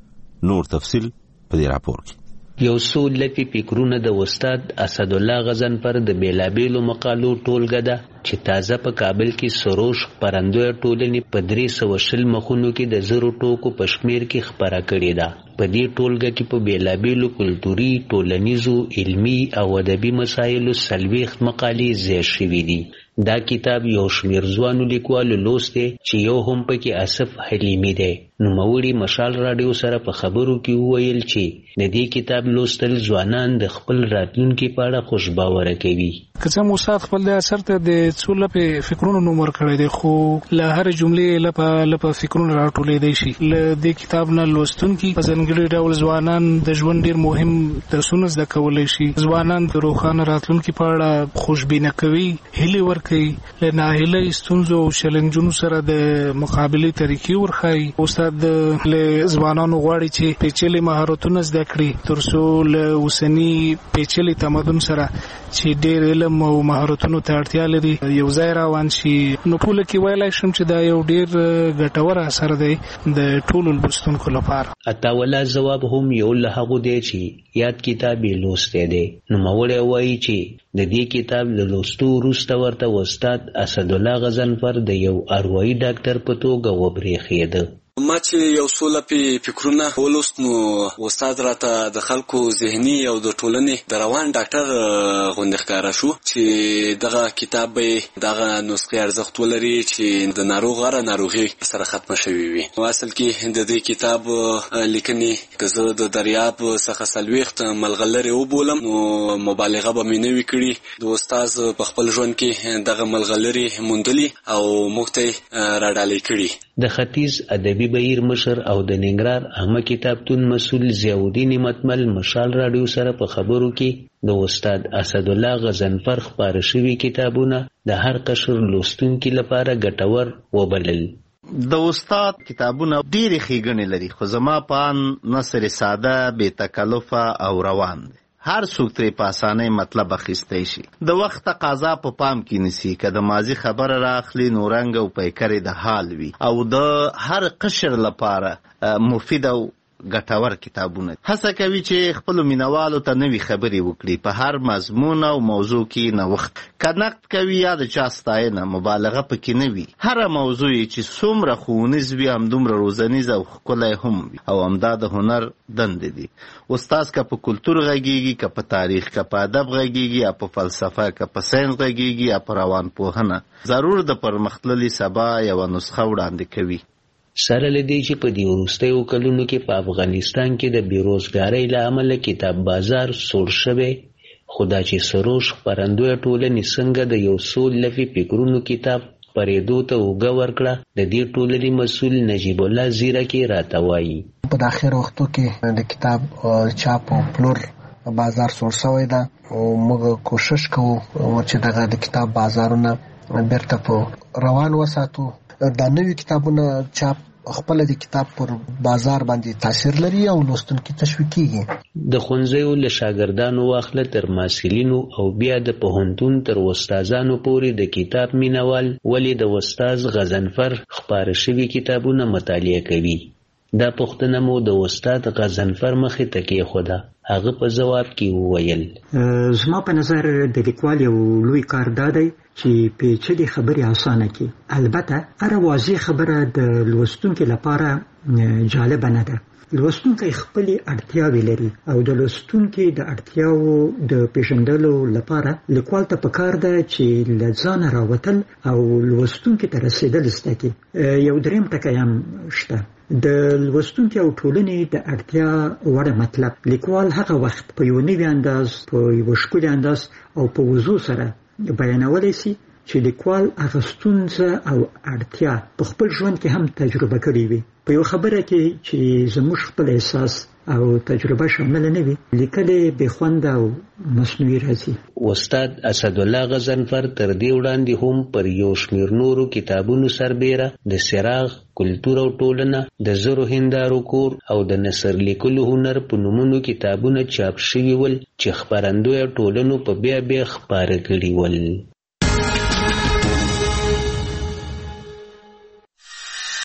نور تفصیل په دې راپور کې. یو څو لپی فکرونه د استاد اسدالله غضنفر د بیلابیلو مقالو ټولګه ده چې تازه په کابل کې سروش خپرندوی ټولنې په درې سوه شل مخونو کې د زرو ټوکو په شمیر کې خپره کړې ده. په دې ټولګه کې په بیلابیلو کلتوري، ټولنیزو، علمي او ادبي مسایلو څلوېښت مقالې ځای شوي دي. دا کتاب یو شمیر ځوانو لیکوالو لوست دی چې یو هم پکې آصف حلیمي دی. نوموړي مشال راډیو سره په خبرو کې وویل چې د دې کتاب لوستل ځوانان د خپل راتلونکي په اړه خوشباوره کوي. که څه مو استاد خپل د اثر ته د څو لپې فکرونو نوم ورکړی دی، خو له هرې جملې لپه لپه فکرونه راټولېدی شي. له دې کتاب نه لوستونکي په ځانګړي ډول ځوانان د ژوند ډېر مهم درسونه زده کولی شي. ځوانان د روښانه راتلونکي په اړه خوشبینه کوي، هیلې ورکوي، له ناهیلۍ، ستونزو او چلنجونو سره د مقابلې طریقې ورښایي. استاد له ځوانانو غواړي چې پیچلي مهارتونه زده کړي تر څو له اوسني پیچلي تمدن سره چې ډېر علم او مهارتونو ته اړتیا لري یو ځای روان شي. نو ټوله کې ویلی شم چې دا یو ډېر ګټور اثر دی د ټولو لوستونکو لپاره. عطاوالله ځواب هم یو له هغو دی چې یاد کتاب یې لوستی دی. نوموړی وایي چې د دې کتاب له لوستو وروسته ورته استاد اسدالله غضنفر د یو اروايي ډاکټر په توګه وبرېښېده. ما چې یو څو لپې فکرونه ولوست نو استاد راته د خلکو ذهني او د ټولنې د روان ډاکټر غوندې ښکاره شو چې دغه کتاب به دغه نسخې ارزښت ولري چې د ناروغ هره ناروغي سره ختمه شوې وي. اصل کې د دې کتاب لیکنې که زه د دریاب څخه څلوېښت ملغلرې وبولم نو مبالغه به مې نه وي کړې. د استاد په خپل ژوند کې دغه ملغلرې موندلي او موږ ته راډالۍ کړي. د ختیځ ادبي بهیر مشر او د ننګرهار عامه کتابتون مسؤل ضیاءالدین نعمتمل مشال راډیو سره په خبرو کې د استاد اسدالله غضنفر خپاره شوي کتابونه د هر قشر لوستونکي لپاره ګټور وبلل. د استاد کتابونه ډېرې ښېګڼې لري، خو زما په ان نثر ساده، بې تکلفه او روان دی. هر څوک ترې په اسانۍ مطلب اخیستی شي. د وخت تقاضا په پام کې نیسي. که د ماضي خبره راخلي نو رنګ او پیکر د حال وي او د هر قشر لپاره مفید او ګټور کتابونه. هڅه کوي چې خپلو مینوالو ته نوي خبرې وکړي، په هر مضمون او موضوع کې نوښت. که نقد کوي یا د چا ستاینه، مبالغه پکې نه وي. هره موضوع چې څومره ښوونیز وي همدومره روزنیز او ښکلی هم وي او همدا د هنر دندې دي. استاد که په کلتور غږیږي، که په تاریخ، که په ادب غږیږي، یا په فلسفه، که په ساینس غږیږي، یا په روانپوهنه، ضرور د پرمختللي سبا یوه نسخه وړاندې کوي. سره له دې چې په دې وروستیو کلونو کې په افغانستان کې د بېروزګارۍ له امله کتاب بازار سوړ شوی، خو دا چې سروش خپرندوی ټولنې څنګه د یو څو لفي فکرونو کتاب خپرېدو ته اوږه ورکړه، د دې ټولنې مسؤل نجیب الله زیرکي راته وایي. په داخله وختو کې د کتاب چاپ او پلور بازار سوړ شوی ده او موږ کوشش کوو چې دغه د کتاب بازارونه بیرته په روان وساتو. دا نوي کتابونه چاپ خپل د کتاب پر بازار باندې تاثیر لري او لوستونکي تشویق کیږي. د ښوونځیو له شاګردانو واخله تر محصلینو او بیا د پوهنتون تر استادانو پورې د کتاب مینوال ولې د استاد غضنفر خپاره شوي کتابونه مطالعه کوي. دا پوښتنه مو د استاد غضنفر مخې ته کېښوده. هغه په ځواب کې وویل، زما په نظر د لیکوال یو لوی کار دا دی چې پیچلې خبرې اسانه کړي. البته هره واضح خبره د لوستونکي لپاره جالبه نه ده. لوستونکی خپلې اړتیاوې لري او د لوستونکي د اړتیاوو د پیژندلو لپاره لیکوال ته پکار ده چې له ځانه راوتل او لوستونکي ته رسېدل زده کړي. یو دریم ټکی هم شته، د لوستونکي او ټولنې د اړتیا وړ مطلب لیکوال هغه وخت په یو نوي انداز، په یو ښکلي انداز او په وضوح سره بیانولی سي چې لیکوال هغه ستونزه او اړتیا په خپل ژوند کې هم تجربه کړې وي. په یو خبره کې چې زموږ خپل احساس او تجربه شامل نه وي، لیکلې بې خوند او مصنوعي راځي. استاد اسدالله غضنفر تر دې وړاندې هم پر یو شمېر نورو کتابونو سربیره د څراغ، کلتور او ټولنه، د زرو هندارو کور او د نثر لیکلو هنر په نومونو کتابونه چاپ شوي ول چې خپرندویه ټولنو په بیا بیا خپاره کړي ول.